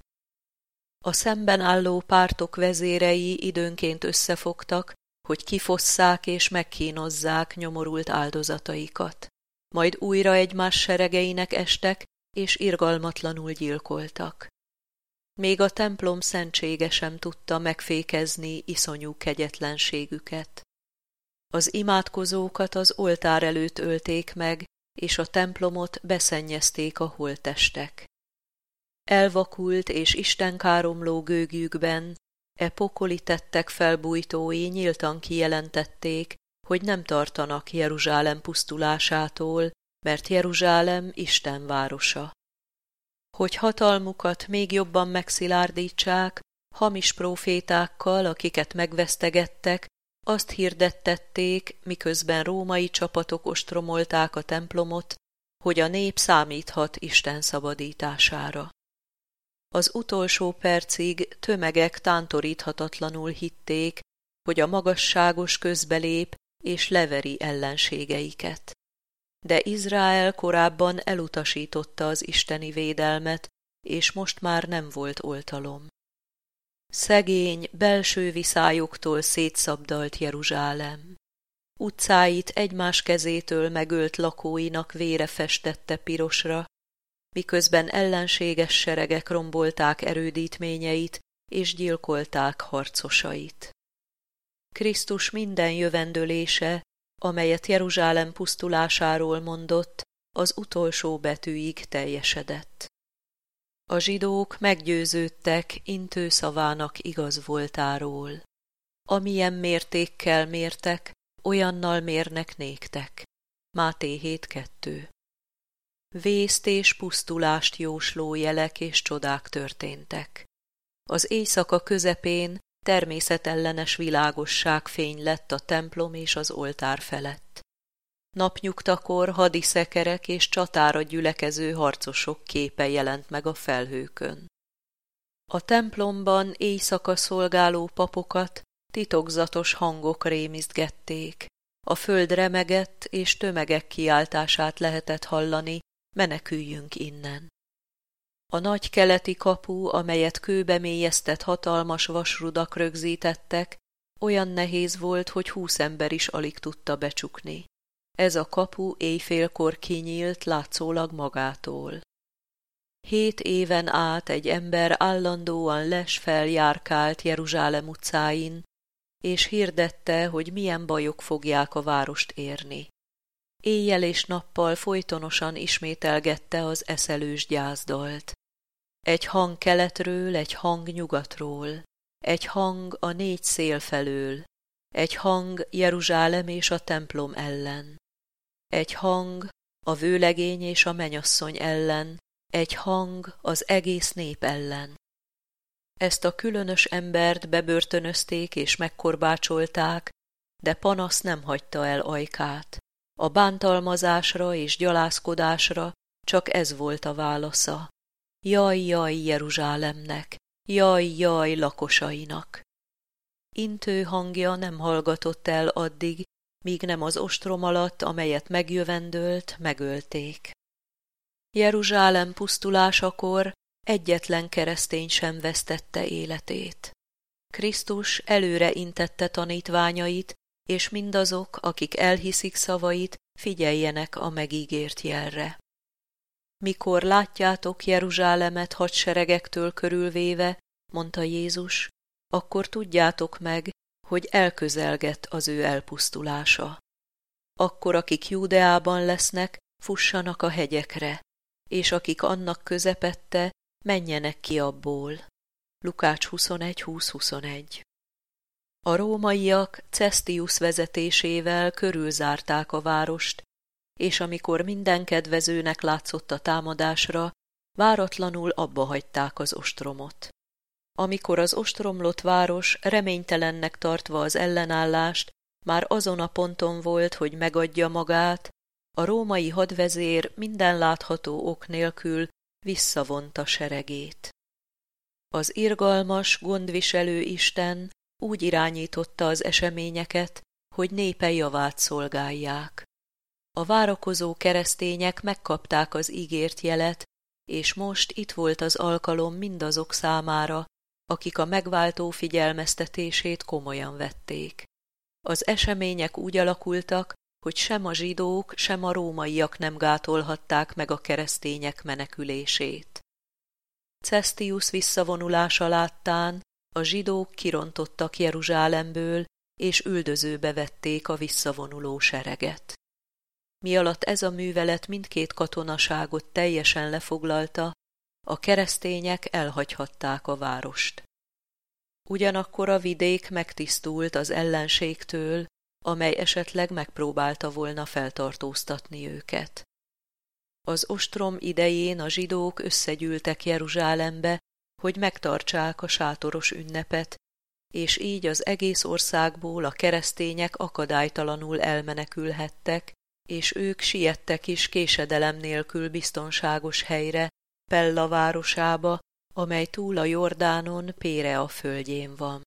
A szemben álló pártok vezérei időnként összefogtak, hogy kifosszák és megkínozzák nyomorult áldozataikat, majd újra egymás seregeinek estek, és irgalmatlanul gyilkoltak. Még a templom szentsége sem tudta megfékezni iszonyú kegyetlenségüket. Az imádkozókat az oltár előtt ölték meg, és a templomot beszennyezték a holttestek. Elvakult és istenkáromló gőgjükben e pokoli tettek felbújtói nyíltan kijelentették, hogy nem tartanak Jeruzsálem pusztulásától, mert Jeruzsálem Isten városa. Hogy hatalmukat még jobban megszilárdítsák, hamis prófétákkal, akiket megvesztegettek, azt hirdettették, miközben római csapatok ostromolták a templomot, hogy a nép számíthat Isten szabadítására. Az utolsó percig tömegek tántoríthatatlanul hitték, hogy a magasságos közbelép és leveri ellenségeiket. De Izrael korábban elutasította az isteni védelmet, és most már nem volt oltalom. Szegény, belső viszályoktól szétszabdalt Jeruzsálem. Utcáit egymás kezétől megölt lakóinak vére festette pirosra, miközben ellenséges seregek rombolták erődítményeit és gyilkolták harcosait. Krisztus minden jövendölése, amelyet Jeruzsálem pusztulásáról mondott, az utolsó betűig teljesedett. A zsidók meggyőződtek intő szavának igaz voltáról. Amilyen mértékkel mértek, olyannal mérnek néktek. Máté hét kettő. Vészt és pusztulást jósló jelek és csodák történtek. Az éjszaka közepén természetellenes világosságfény lett a templom és az oltár felett. Napnyugtakor hadiszekerek és csatára gyülekező harcosok képe jelent meg a felhőkön. A templomban éjszaka szolgáló papokat titokzatos hangok rémisztgették, a föld remegett és tömegek kiáltását lehetett hallani, meneküljünk innen. A nagy keleti kapu, amelyet kőbe mélyeztett hatalmas vasrudak rögzítettek, olyan nehéz volt, hogy húsz ember is alig tudta becsukni. Ez a kapu éjfélkor kinyílt látszólag magától. Hét éven át egy ember állandóan lesfel járkált Jeruzsálem utcáin, és hirdette, hogy milyen bajok fogják a várost érni. Éjjel és nappal folytonosan ismételgette az eszelős gyászdalt. Egy hang keletről, egy hang nyugatról, egy hang a négy szél felől, egy hang Jeruzsálem és a templom ellen, egy hang a vőlegény és a menyasszony ellen, egy hang az egész nép ellen. Ezt a különös embert bebörtönözték és megkorbácsolták, de panasz nem hagyta el ajkát. A bántalmazásra és gyalázkodásra csak ez volt a válasza. Jaj, jaj Jeruzsálemnek, jaj, jaj lakosainak. Intő hangja nem hallgatott el addig, míg nem az ostrom alatt, amelyet megjövendölt, megölték. Jeruzsálem pusztulásakor egyetlen keresztény sem vesztette életét. Krisztus előre intette tanítványait, és mindazok, akik elhiszik szavait, figyeljenek a megígért jelre. Mikor látjátok Jeruzsálemet hadseregektől körülvéve, mondta Jézus, akkor tudjátok meg, hogy elközelgett az ő elpusztulása. akkor akik Júdeában lesznek, fussanak a hegyekre, és akik annak közepette, menjenek ki abból. Lukács huszonegy húsz huszonegy. A rómaiak Cestius vezetésével körülzárták a várost, és amikor minden kedvezőnek látszott a támadásra, váratlanul abbahagyták az ostromot. Amikor az ostromlott város reménytelennek tartva az ellenállást, már azon a ponton volt, hogy megadja magát, a római hadvezér minden látható ok nélkül visszavonta seregét. Az irgalmas, gondviselő Isten úgy irányította az eseményeket, hogy népe javát szolgálják. A várakozó keresztények megkapták az ígért jelet, és most itt volt az alkalom mindazok számára, akik a megváltó figyelmeztetését komolyan vették. Az események úgy alakultak, hogy sem a zsidók, sem a rómaiak nem gátolhatták meg a keresztények menekülését. Cestius visszavonulása láttán a zsidók kirontottak Jeruzsálemből, és üldözőbe vették a visszavonuló sereget. Mialatt ez a művelet mindkét katonaságot teljesen lefoglalta, a keresztények elhagyhatták a várost. Ugyanakkor a vidék megtisztult az ellenségtől, amely esetleg megpróbálta volna feltartóztatni őket. Az ostrom idején a zsidók összegyűltek Jeruzsálembe, hogy megtartsák a sátoros ünnepet, és így az egész országból a keresztények akadálytalanul elmenekülhettek, és ők siettek is késedelem nélkül biztonságos helyre, Pella városába, amely túl a Jordánon, Pérea földjén van.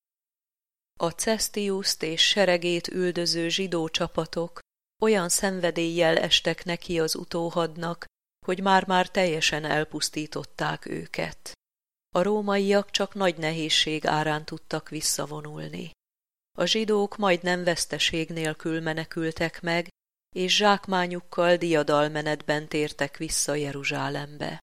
A Cestiuszt és seregét üldöző zsidó csapatok olyan szenvedéllyel estek neki az utóhadnak, hogy már-már teljesen elpusztították őket. A rómaiak csak nagy nehézség árán tudtak visszavonulni. A zsidók majdnem veszteség nélkül menekültek meg, és zsákmányukkal diadalmenetben tértek vissza Jeruzsálembe.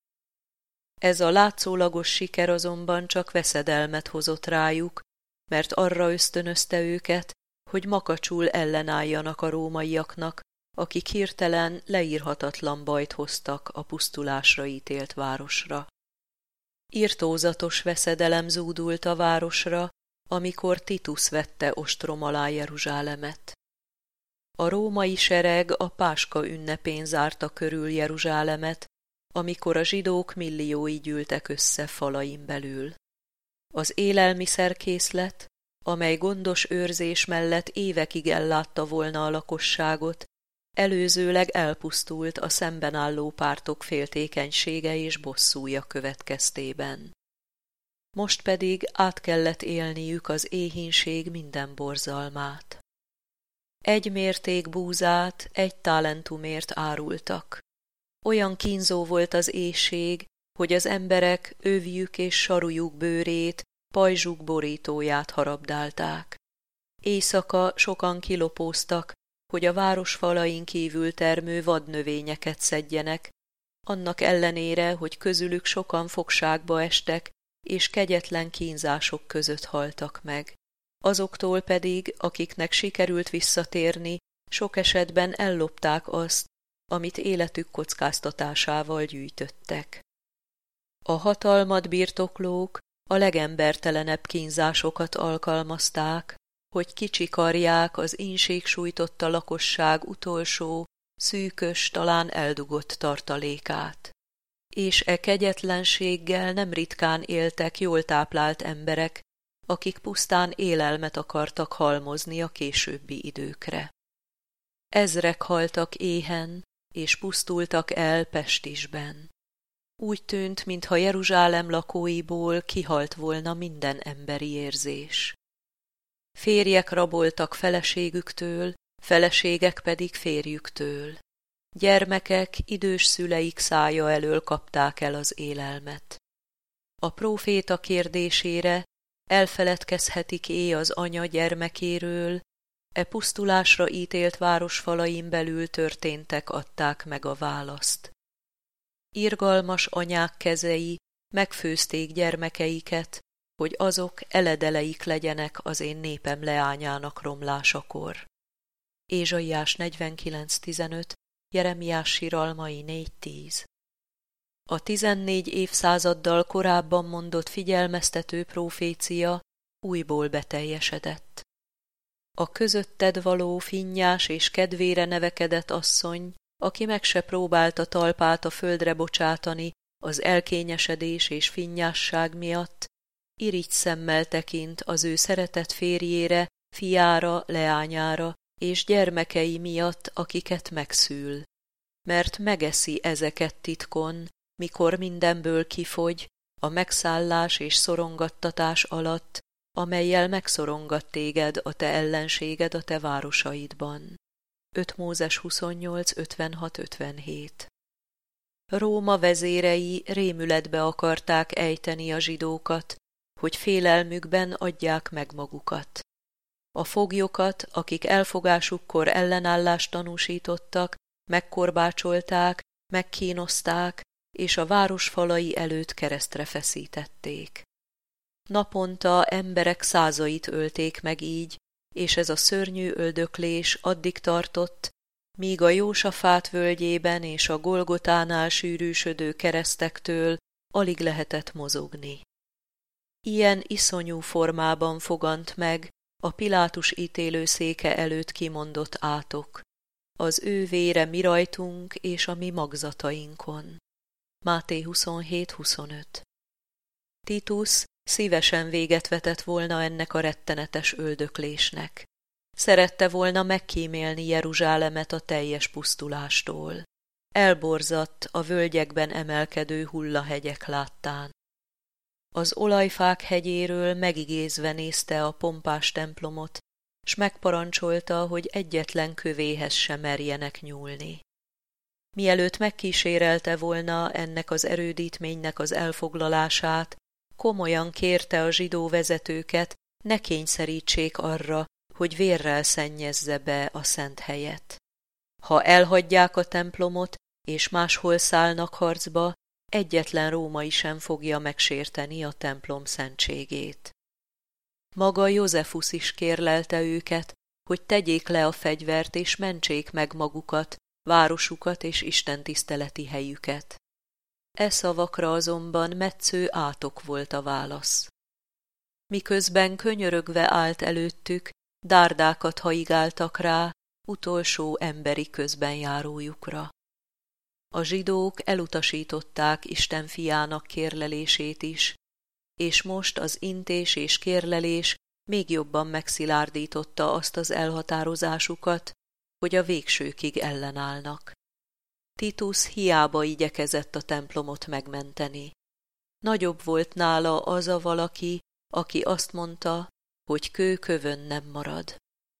Ez a látszólagos siker azonban csak veszedelmet hozott rájuk, mert arra ösztönözte őket, hogy makacsul ellenálljanak a rómaiaknak, akik hirtelen leírhatatlan bajt hoztak a pusztulásra ítélt városra. Irtózatos veszedelem zúdult a városra, amikor Titus vette ostrom alá Jeruzsálemet. A római sereg a Páska ünnepén zárta körül Jeruzsálemet, amikor a zsidók milliói gyűltek össze falain belül. Az élelmiszerkészlet, amely gondos őrzés mellett évekig ellátta volna a lakosságot, előzőleg elpusztult a szemben álló pártok féltékenysége és bosszúja következtében. Most pedig át kellett élniük az éhínség minden borzalmát. Egy mérték búzát egy talentumért árultak. Olyan kínzó volt az éhség, hogy az emberek övjük és sarujuk bőrét, pajzsuk borítóját harabdálták. Éjszaka sokan kilopóztak, hogy a város falain kívül termő vadnövényeket szedjenek, annak ellenére, hogy közülük sokan fogságba estek, és kegyetlen kínzások között haltak meg. Azoktól pedig, akiknek sikerült visszatérni, sok esetben ellopták azt, amit életük kockáztatásával gyűjtöttek. A hatalmat birtoklók a legembertelenebb kínzásokat alkalmazták, hogy kicsikarják az ínség sújtotta lakosság utolsó, szűkös, talán eldugott tartalékát. És e kegyetlenséggel nem ritkán éltek jól táplált emberek, akik pusztán élelmet akartak halmozni a későbbi időkre. Ezrek haltak éhen, és pusztultak el Pestisben. Úgy tűnt, mintha Jeruzsálem lakóiból kihalt volna minden emberi érzés. Férjek raboltak feleségüktől, feleségek pedig férjüktől. Gyermekek idős szüleik szája elől kapták el az élelmet. A próféta kérdésére, elfeledkezhetik-é az anya gyermekéről, e pusztulásra ítélt város falain belül történtek adták meg a választ. Irgalmas anyák kezei megfőzték gyermekeiket, hogy azok eledeleik legyenek az én népem leányának romlásakor. Ézsaiás negyvenkilenc tizenöt, Jeremiás siralmai négy tíz. A tizennégy évszázaddal korábban mondott figyelmeztető prófécia újból beteljesedett. A közötted való finnyás és kedvére nevekedett asszony, aki meg se próbálta talpát a földre bocsátani az elkényesedés és finnyásság miatt, irigy szemmel tekint az ő szeretett férjére, fiára, leányára és gyermekei miatt, akiket megszül. Mert megeszi ezeket titkon, mikor mindenből kifogy, a megszállás és szorongattatás alatt, amellyel megszorongat téged a te ellenséged a te városaidban. öt Mózes huszonnyolc ötvenhat ötvenhét. Róma vezérei rémületbe akarták ejteni a zsidókat, hogy félelmükben adják meg magukat. A foglyokat, akik elfogásukkor ellenállást tanúsítottak, megkorbácsolták, megkínozták, és a város falai előtt keresztre feszítették. Naponta emberek százait ölték meg így, és ez a szörnyű öldöklés addig tartott, míg a Jósafát völgyében és a Golgotánál sűrűsödő keresztektől alig lehetett mozogni. Ilyen iszonyú formában fogant meg a Pilátus ítélőszéke előtt kimondott átok, az ő vére mi rajtunk és a mi magzatainkon. Máté huszonhét huszonöt. Titus szívesen véget vetett volna ennek a rettenetes öldöklésnek. Szerette volna megkímélni Jeruzsálemet a teljes pusztulástól. Elborzadt a völgyekben emelkedő hullahegyek láttán. Az olajfák hegyéről megigézve nézte a pompás templomot, s megparancsolta, hogy egyetlen kövéhez sem merjenek nyúlni. Mielőtt megkísérelte volna ennek az erődítménynek az elfoglalását, komolyan kérte a zsidó vezetőket, ne kényszerítsék arra, hogy vérrel szennyezze be a szent helyet. Ha elhagyják a templomot, és máshol szállnak harcba, egyetlen római sem fogja megsérteni a templom szentségét. Maga Józefusz is kérlelte őket, hogy tegyék le a fegyvert és mentsék meg magukat, városukat és istentiszteleti helyüket. E szavakra azonban metsző átok volt a válasz. Miközben könyörögve állt előttük, dárdákat haigáltak rá, utolsó emberi közbenjárójukra. A zsidók elutasították Isten fiának kérlelését is, és most az intés és kérlelés még jobban megszilárdította azt az elhatározásukat, hogy a végsőkig ellenállnak. Titus hiába igyekezett a templomot megmenteni. Nagyobb volt nála az a valaki, aki azt mondta, hogy kő kövön nem marad.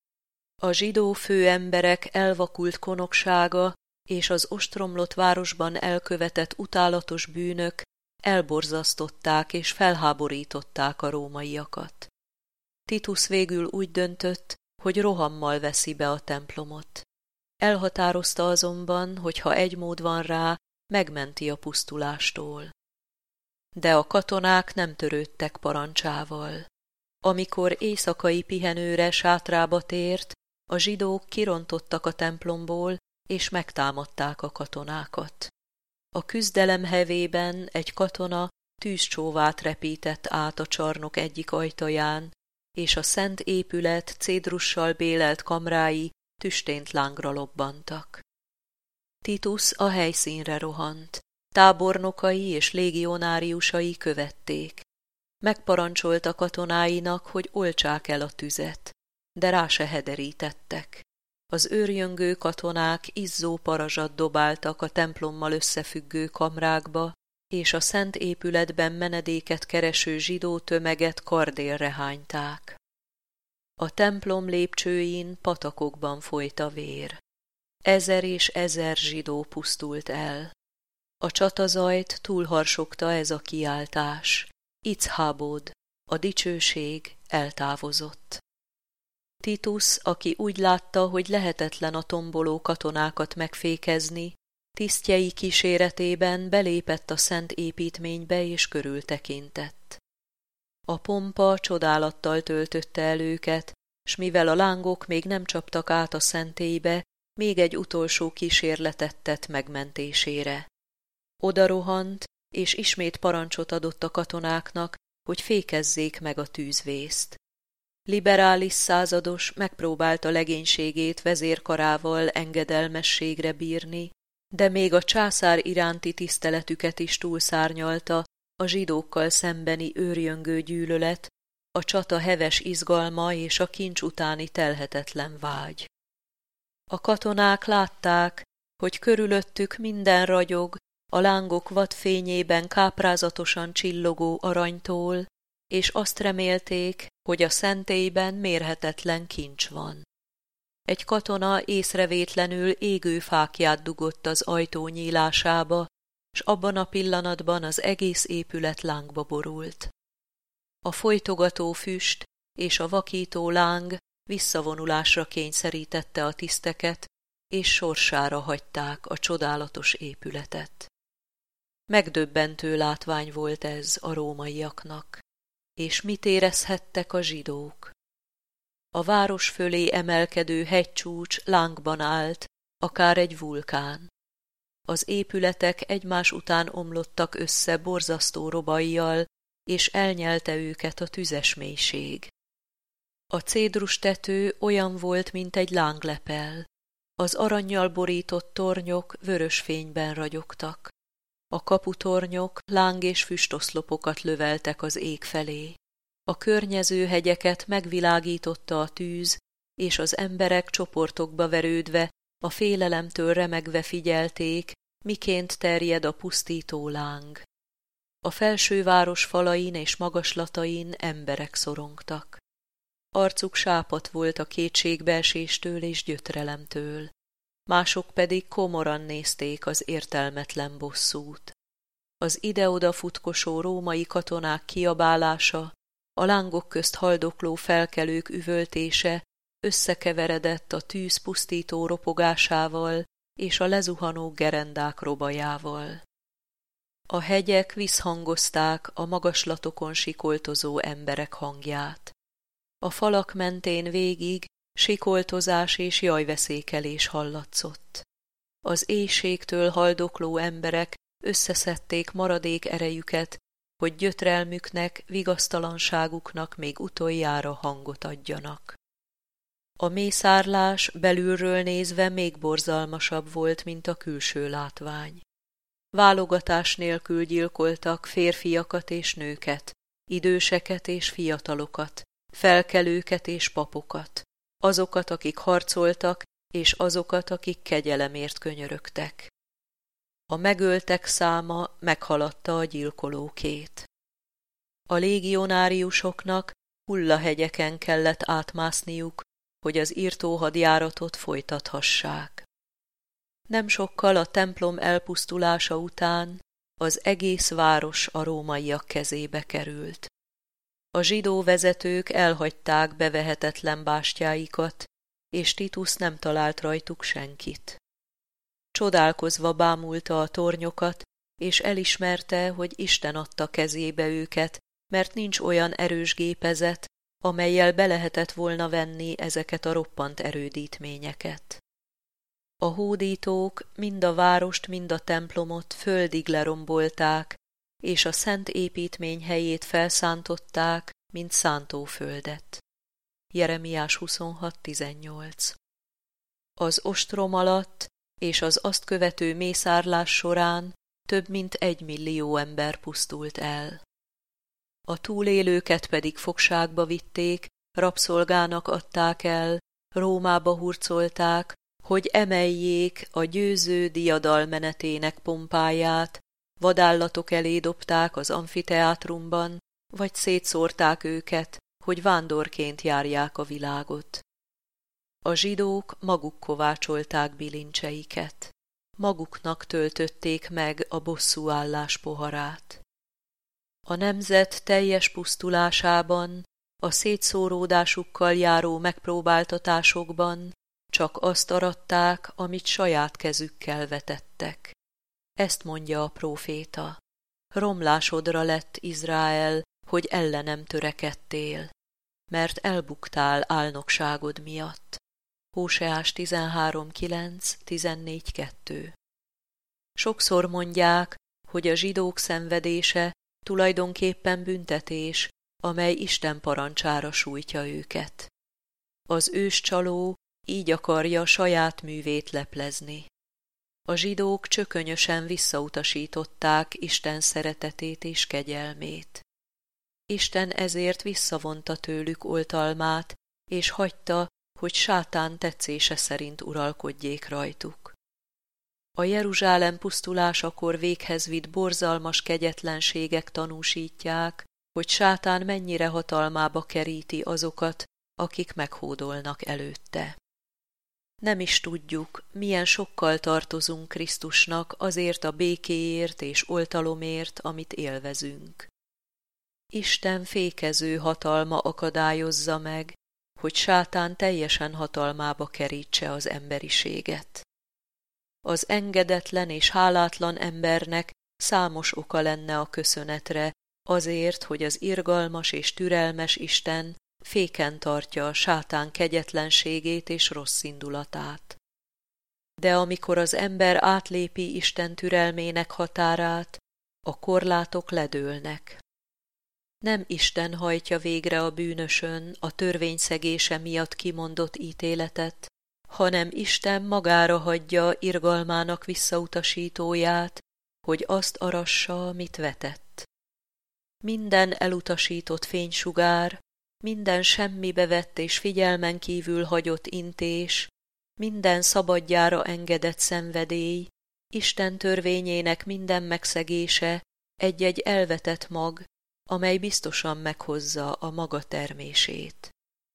A zsidó főemberek elvakult konoksága és az ostromlott városban elkövetett utálatos bűnök elborzasztották és felháborították a rómaiakat. Titus végül úgy döntött, hogy rohammal veszi be a templomot. Elhatározta azonban, hogy ha egy mód van rá, megmenti a pusztulástól. De a katonák nem törődtek parancsával. Amikor éjszakai pihenőre sátrába tért, a zsidók kirontottak a templomból, és megtámadták a katonákat. A küzdelem hevében egy katona tűzcsóvát repített át a csarnok egyik ajtaján, és a szent épület cédrussal bélelt kamrái tüstént lángra lobbantak. Titus a helyszínre rohant, tábornokai és légionáriusai követték. Megparancsolta katonáinak, hogy oltsák el a tüzet, de rá se hederítettek. Az őrjöngő katonák izzó parazsat dobáltak a templommal összefüggő kamrákba, és a szent épületben menedéket kereső zsidó tömeget kardélre hányták. A templom lépcsőin patakokban folyt a vér. Ezer és ezer zsidó pusztult el. A csatazajt túlharsogta ez a kiáltás. Ichábod, a dicsőség eltávozott. Titus, aki úgy látta, hogy lehetetlen a tomboló katonákat megfékezni, tisztjei kíséretében belépett a szent építménybe és körültekintett. A pompa csodálattal töltötte el őket, s mivel a lángok még nem csaptak át a szentélybe, még egy utolsó kísérletet tett megmentésére. Oda rohant, és ismét parancsot adott a katonáknak, hogy fékezzék meg a tűzvészt. Liberális százados megpróbálta legénységét vezérkarával engedelmességre bírni, de még a császár iránti tiszteletüket is túlszárnyalta a zsidókkal szembeni őrjöngő gyűlölet, a csata heves izgalma és a kincs utáni telhetetlen vágy. A katonák látták, hogy körülöttük minden ragyog, a lángok vadfényében káprázatosan csillogó aranytól, és azt remélték, hogy a szentélyben mérhetetlen kincs van. Egy katona észrevétlenül égő fáklyát dugott az ajtó nyílásába, s abban a pillanatban az egész épület lángba borult. A folytogató füst és a vakító láng visszavonulásra kényszerítette a tiszteket, és sorsára hagyták a csodálatos épületet. Megdöbbentő látvány volt ez a rómaiaknak, és mit érezhettek a zsidók? A város fölé emelkedő hegycsúcs lángban állt, akár egy vulkán. Az épületek egymás után omlottak össze borzasztó robajjal, és elnyelte őket a tüzes mélység. A cédrustető olyan volt, mint egy lánglepel. Az arannyal borított tornyok vörös fényben ragyogtak. A kaputornyok láng- és füstoszlopokat löveltek az ég felé. A környező hegyeket megvilágította a tűz, és az emberek csoportokba verődve, a félelemtől remegve figyelték, miként terjed a pusztító láng. A felsőváros falain és magaslatain emberek szorongtak. Arcuk sápadt volt a kétségbeeséstől és gyötrelemtől, mások pedig komoran nézték az értelmetlen bosszút. Az ide-oda futkosó római katonák kiabálása, a lángok közt haldokló felkelők üvöltése összekeveredett a tűz pusztító ropogásával és a lezuhanó gerendák robajával. A hegyek visszhangozták a magaslatokon sikoltozó emberek hangját. A falak mentén végig sikoltozás és jajveszékelés hallatszott. Az éhségtől haldokló emberek összeszedték maradék erejüket, hogy gyötrelmüknek, vigasztalanságuknak még utoljára hangot adjanak. A mészárlás belülről nézve még borzalmasabb volt, mint a külső látvány. Válogatás nélkül gyilkoltak férfiakat és nőket, időseket és fiatalokat, felkelőket és papokat, azokat, akik harcoltak, és azokat, akik kegyelemért könyörögtek. A megöltek száma meghaladta a gyilkolókét. A légionáriusoknak hullahegyeken kellett átmászniuk, hogy az irtó hadjáratot folytathassák. Nem sokkal a templom elpusztulása után az egész város a rómaiak kezébe került. A zsidó vezetők elhagyták bevehetetlen bástyáikat, és Titus nem talált rajtuk senkit. Csodálkozva bámulta a tornyokat, és elismerte, hogy Isten adta kezébe őket, mert nincs olyan erős gépezet, amellyel be lehetett volna venni ezeket a roppant erődítményeket. A hódítók mind a várost, mind a templomot földig lerombolták, és a szent építmény helyét felszántották, mint szántóföldet. Jeremiás huszonhat tizennyolc. Az ostrom alatt és az azt követő mészárlás során több mint egy millió ember pusztult el. A túlélőket pedig fogságba vitték, rabszolgának adták el, Rómába hurcolták, hogy emeljék a győző diadalmenetének pompáját, vadállatok elé dobták az amfiteátrumban, vagy szétszórták őket, hogy vándorként járják a világot. A zsidók maguk kovácsolták bilincseiket, maguknak töltötték meg a bosszúállás poharát. A nemzet teljes pusztulásában, a szétszóródásukkal járó megpróbáltatásokban csak azt aratták, amit saját kezükkel vetettek. Ezt mondja a próféta: romlásodra lett Izrael, hogy ellenem törekedtél. mert elbuktál álnokságod miatt. Hóseás tizenhárom kilenc, tizennégy kettő. Sokszor mondják, hogy a zsidók szenvedése tulajdonképpen büntetés, amely Isten parancsára sújtja őket. Az őscsaló így akarja saját művét leplezni. A zsidók csökönyösen visszautasították Isten szeretetét és kegyelmét. Isten ezért visszavonta tőlük oltalmát, és hagyta, hogy sátán tetszése szerint uralkodjék rajtuk. A Jeruzsálem pusztulásakor véghez vitt borzalmas kegyetlenségek tanúsítják, hogy sátán mennyire hatalmába keríti azokat, akik meghódolnak előtte. Nem is tudjuk, milyen sokkal tartozunk Krisztusnak azért a békéért és oltalomért, amit élvezünk. Isten fékező hatalma akadályozza meg, hogy sátán teljesen hatalmába kerítse az emberiséget. Az engedetlen és hálátlan embernek számos oka lenne a köszönetre, azért, hogy az irgalmas és türelmes Isten féken tartja a sátán kegyetlenségét és rossz indulatát. De amikor az ember átlépi Isten türelmének határát, a korlátok ledőlnek. Nem Isten hajtja végre a bűnösön a törvényszegése miatt kimondott ítéletet, hanem Isten magára hagyja irgalmának visszautasítóját, hogy azt arassa, mit vetett. Minden elutasított fénysugár, minden semmibe vett és figyelmen kívül hagyott intés, minden szabadjára engedett szenvedély, Isten törvényének minden megszegése egy-egy elvetett mag, amely biztosan meghozza a maga termését.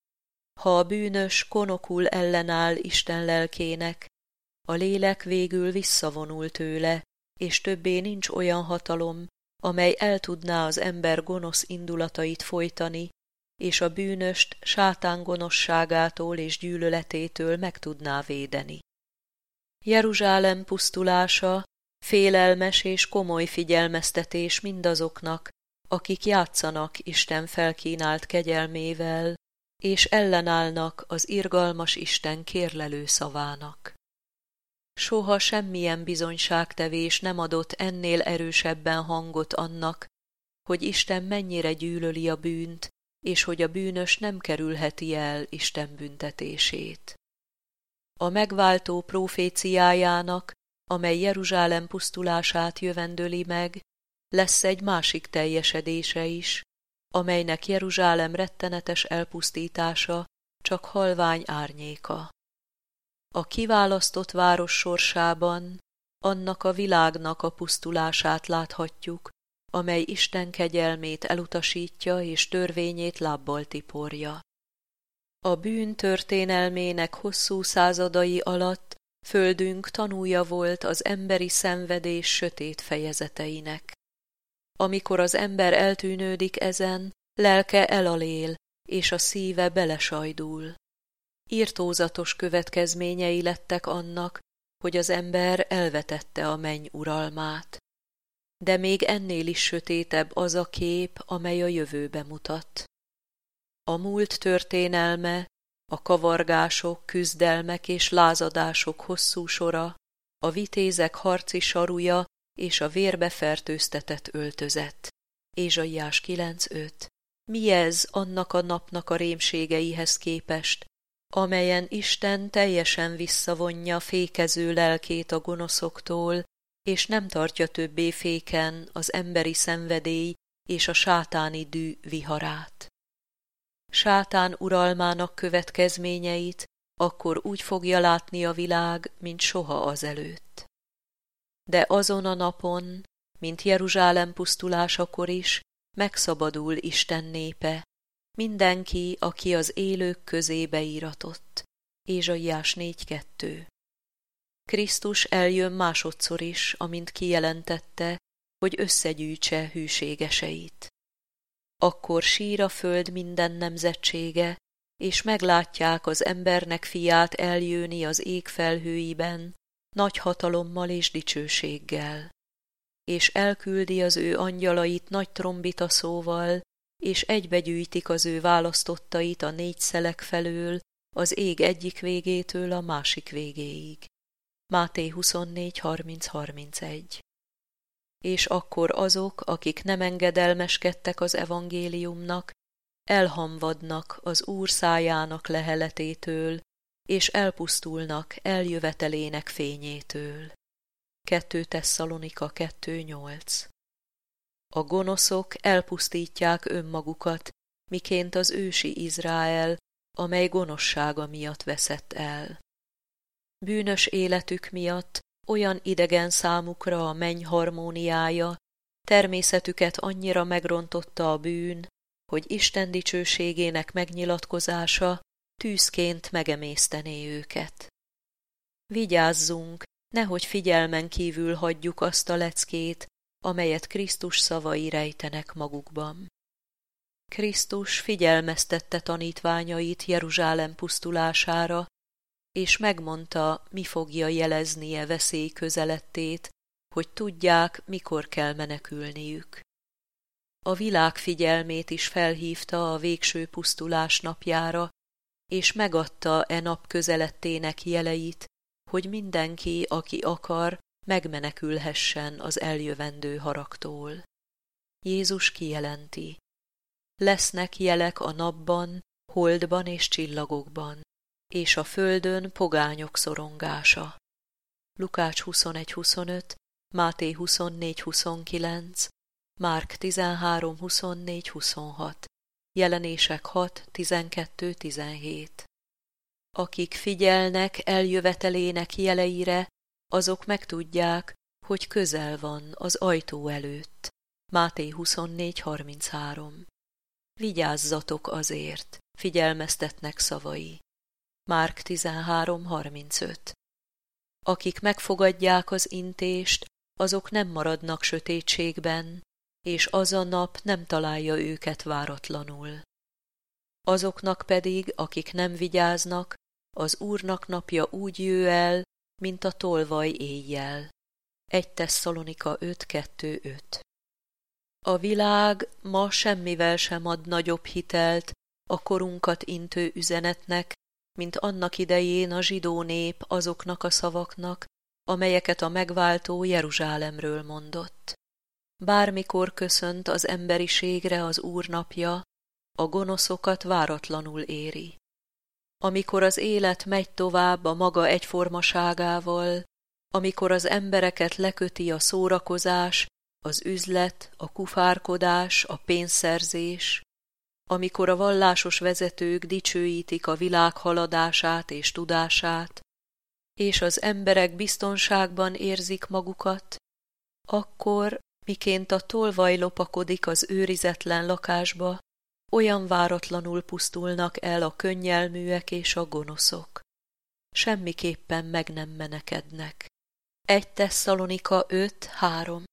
Ha a bűnös konokul ellenáll Isten lelkének, a lélek végül visszavonul tőle, és többé nincs olyan hatalom, amely el tudná az ember gonosz indulatait folytani, és a bűnöst sátán gonoszságától és gyűlöletétől meg tudná védeni. Jeruzsálem pusztulása félelmes és komoly figyelmeztetés mindazoknak, akik játszanak Isten felkínált kegyelmével, és ellenállnak az irgalmas Isten kérlelő szavának. Soha semmilyen bizonyságtevés nem adott ennél erősebben hangot annak, hogy Isten mennyire gyűlöli a bűnt, és hogy a bűnös nem kerülheti el Isten büntetését. A megváltó próféciájának, amely Jeruzsálem pusztulását jövendöli meg, lesz egy másik teljesedése is, amelynek Jeruzsálem rettenetes elpusztítása csak halvány árnyéka. A kiválasztott város sorsában annak a világnak a pusztulását láthatjuk, amely Isten kegyelmét elutasítja és törvényét lábbal tiporja. A bűn történelmének hosszú századai alatt földünk tanúja volt az emberi szenvedés sötét fejezeteinek. Amikor az ember eltűnődik ezen, lelke elalél, és a szíve belesajdul. Irtózatos következményei lettek annak, hogy az ember elvetette a menny uralmát. De még ennél is sötétebb az a kép, amely a jövőbe mutat. A múlt történelme, a kavargások, küzdelmek és lázadások hosszú sora, a vitézek harci sarúja és a vérbe fertőztetett öltözet. Ézsaiás kilenc öt. Mi ez annak a napnak a rémségeihez képest, amelyen Isten teljesen visszavonja fékező lelkét a gonoszoktól, és nem tartja többé féken az emberi szenvedély és a sátáni dű viharát. Sátán uralmának következményeit akkor úgy fogja látni a világ, mint soha azelőtt. De azon a napon, mint Jeruzsálem pusztulásakor is, megszabadul Isten népe, mindenki, aki az élők közébe íratott. Ézsaiás négy kettő. Krisztus eljön másodszor is, amint kijelentette, hogy összegyűjtse hűségeseit. Akkor sír a föld minden nemzetsége, és meglátják az embernek fiát eljönni az ég felhőiben, nagy hatalommal és dicsőséggel. És elküldi az ő angyalait nagy trombita szóval, és egybegyűjtik az ő választottait a négy szelek felől, az ég egyik végétől a másik végéig. Máté huszonnégy harminc harmincegy. És akkor azok, akik nem engedelmeskedtek az evangéliumnak, elhamvadnak az Úr szájának leheletétől, és elpusztulnak eljövetelének fényétől. kettő Tesszalonika kettő nyolc. A gonoszok elpusztítják önmagukat, miként az ősi Izrael, amely gonoszsága miatt veszett el. Bűnös életük miatt olyan idegen számukra a menny harmóniája, természetüket annyira megrontotta a bűn, hogy Isten dicsőségének megnyilatkozása tűzként megemésztené őket. Vigyázzunk, nehogy figyelmen kívül hagyjuk azt a leckét, amelyet Krisztus szavai rejtenek magukban. Krisztus figyelmeztette tanítványait Jeruzsálem pusztulására, és megmondta, mi fogja jeleznie veszély közelettét, hogy tudják, mikor kell menekülniük. A világ figyelmét is felhívta a végső pusztulás napjára, és megadta e nap közelettének jeleit, hogy mindenki, aki akar, megmenekülhessen az eljövendő haragtól. Jézus kijelenti: lesznek jelek a napban, holdban és csillagokban, és a földön pogányok szorongása. Lukács huszonegy huszonöt, Máté huszonnégy huszonkilenc, Márk tizenhárom huszonnégy huszonhat, Jelenések hat tizenkettő tizenhét. Akik figyelnek eljövetelének jeleire, azok megtudják, hogy közel van az ajtó előtt. Máté huszonnégy harminchárom. Vigyázzatok azért, figyelmeztetnek szavai. Márk tizenhárom harmincöt. Akik megfogadják az intést, azok nem maradnak sötétségben, és az a nap nem találja őket váratlanul. Azoknak pedig, akik nem vigyáznak, az Úrnak napja úgy jő el, mint a tolvaj éjjel. egy Tesszalonika öt kettő öt. A világ ma semmivel sem ad nagyobb hitelt a korunkat intő üzenetnek, mint annak idején a zsidó nép azoknak a szavaknak, amelyeket a megváltó Jeruzsálemről mondott. Bármikor köszönt az emberiségre az Úr napja, a gonoszokat váratlanul éri. Amikor az élet megy tovább a maga egyformaságával, amikor az embereket leköti a szórakozás, az üzlet, a kufárkodás, a pénzszerzés, amikor a vallásos vezetők dicsőítik a világ haladását és tudását, és az emberek biztonságban érzik magukat, akkor, miként a tolvaj lopakodik az őrizetlen lakásba, olyan váratlanul pusztulnak el a könnyelműek és a gonoszok. Semmiképpen meg nem menekednek. egy Tesszalonika öt három.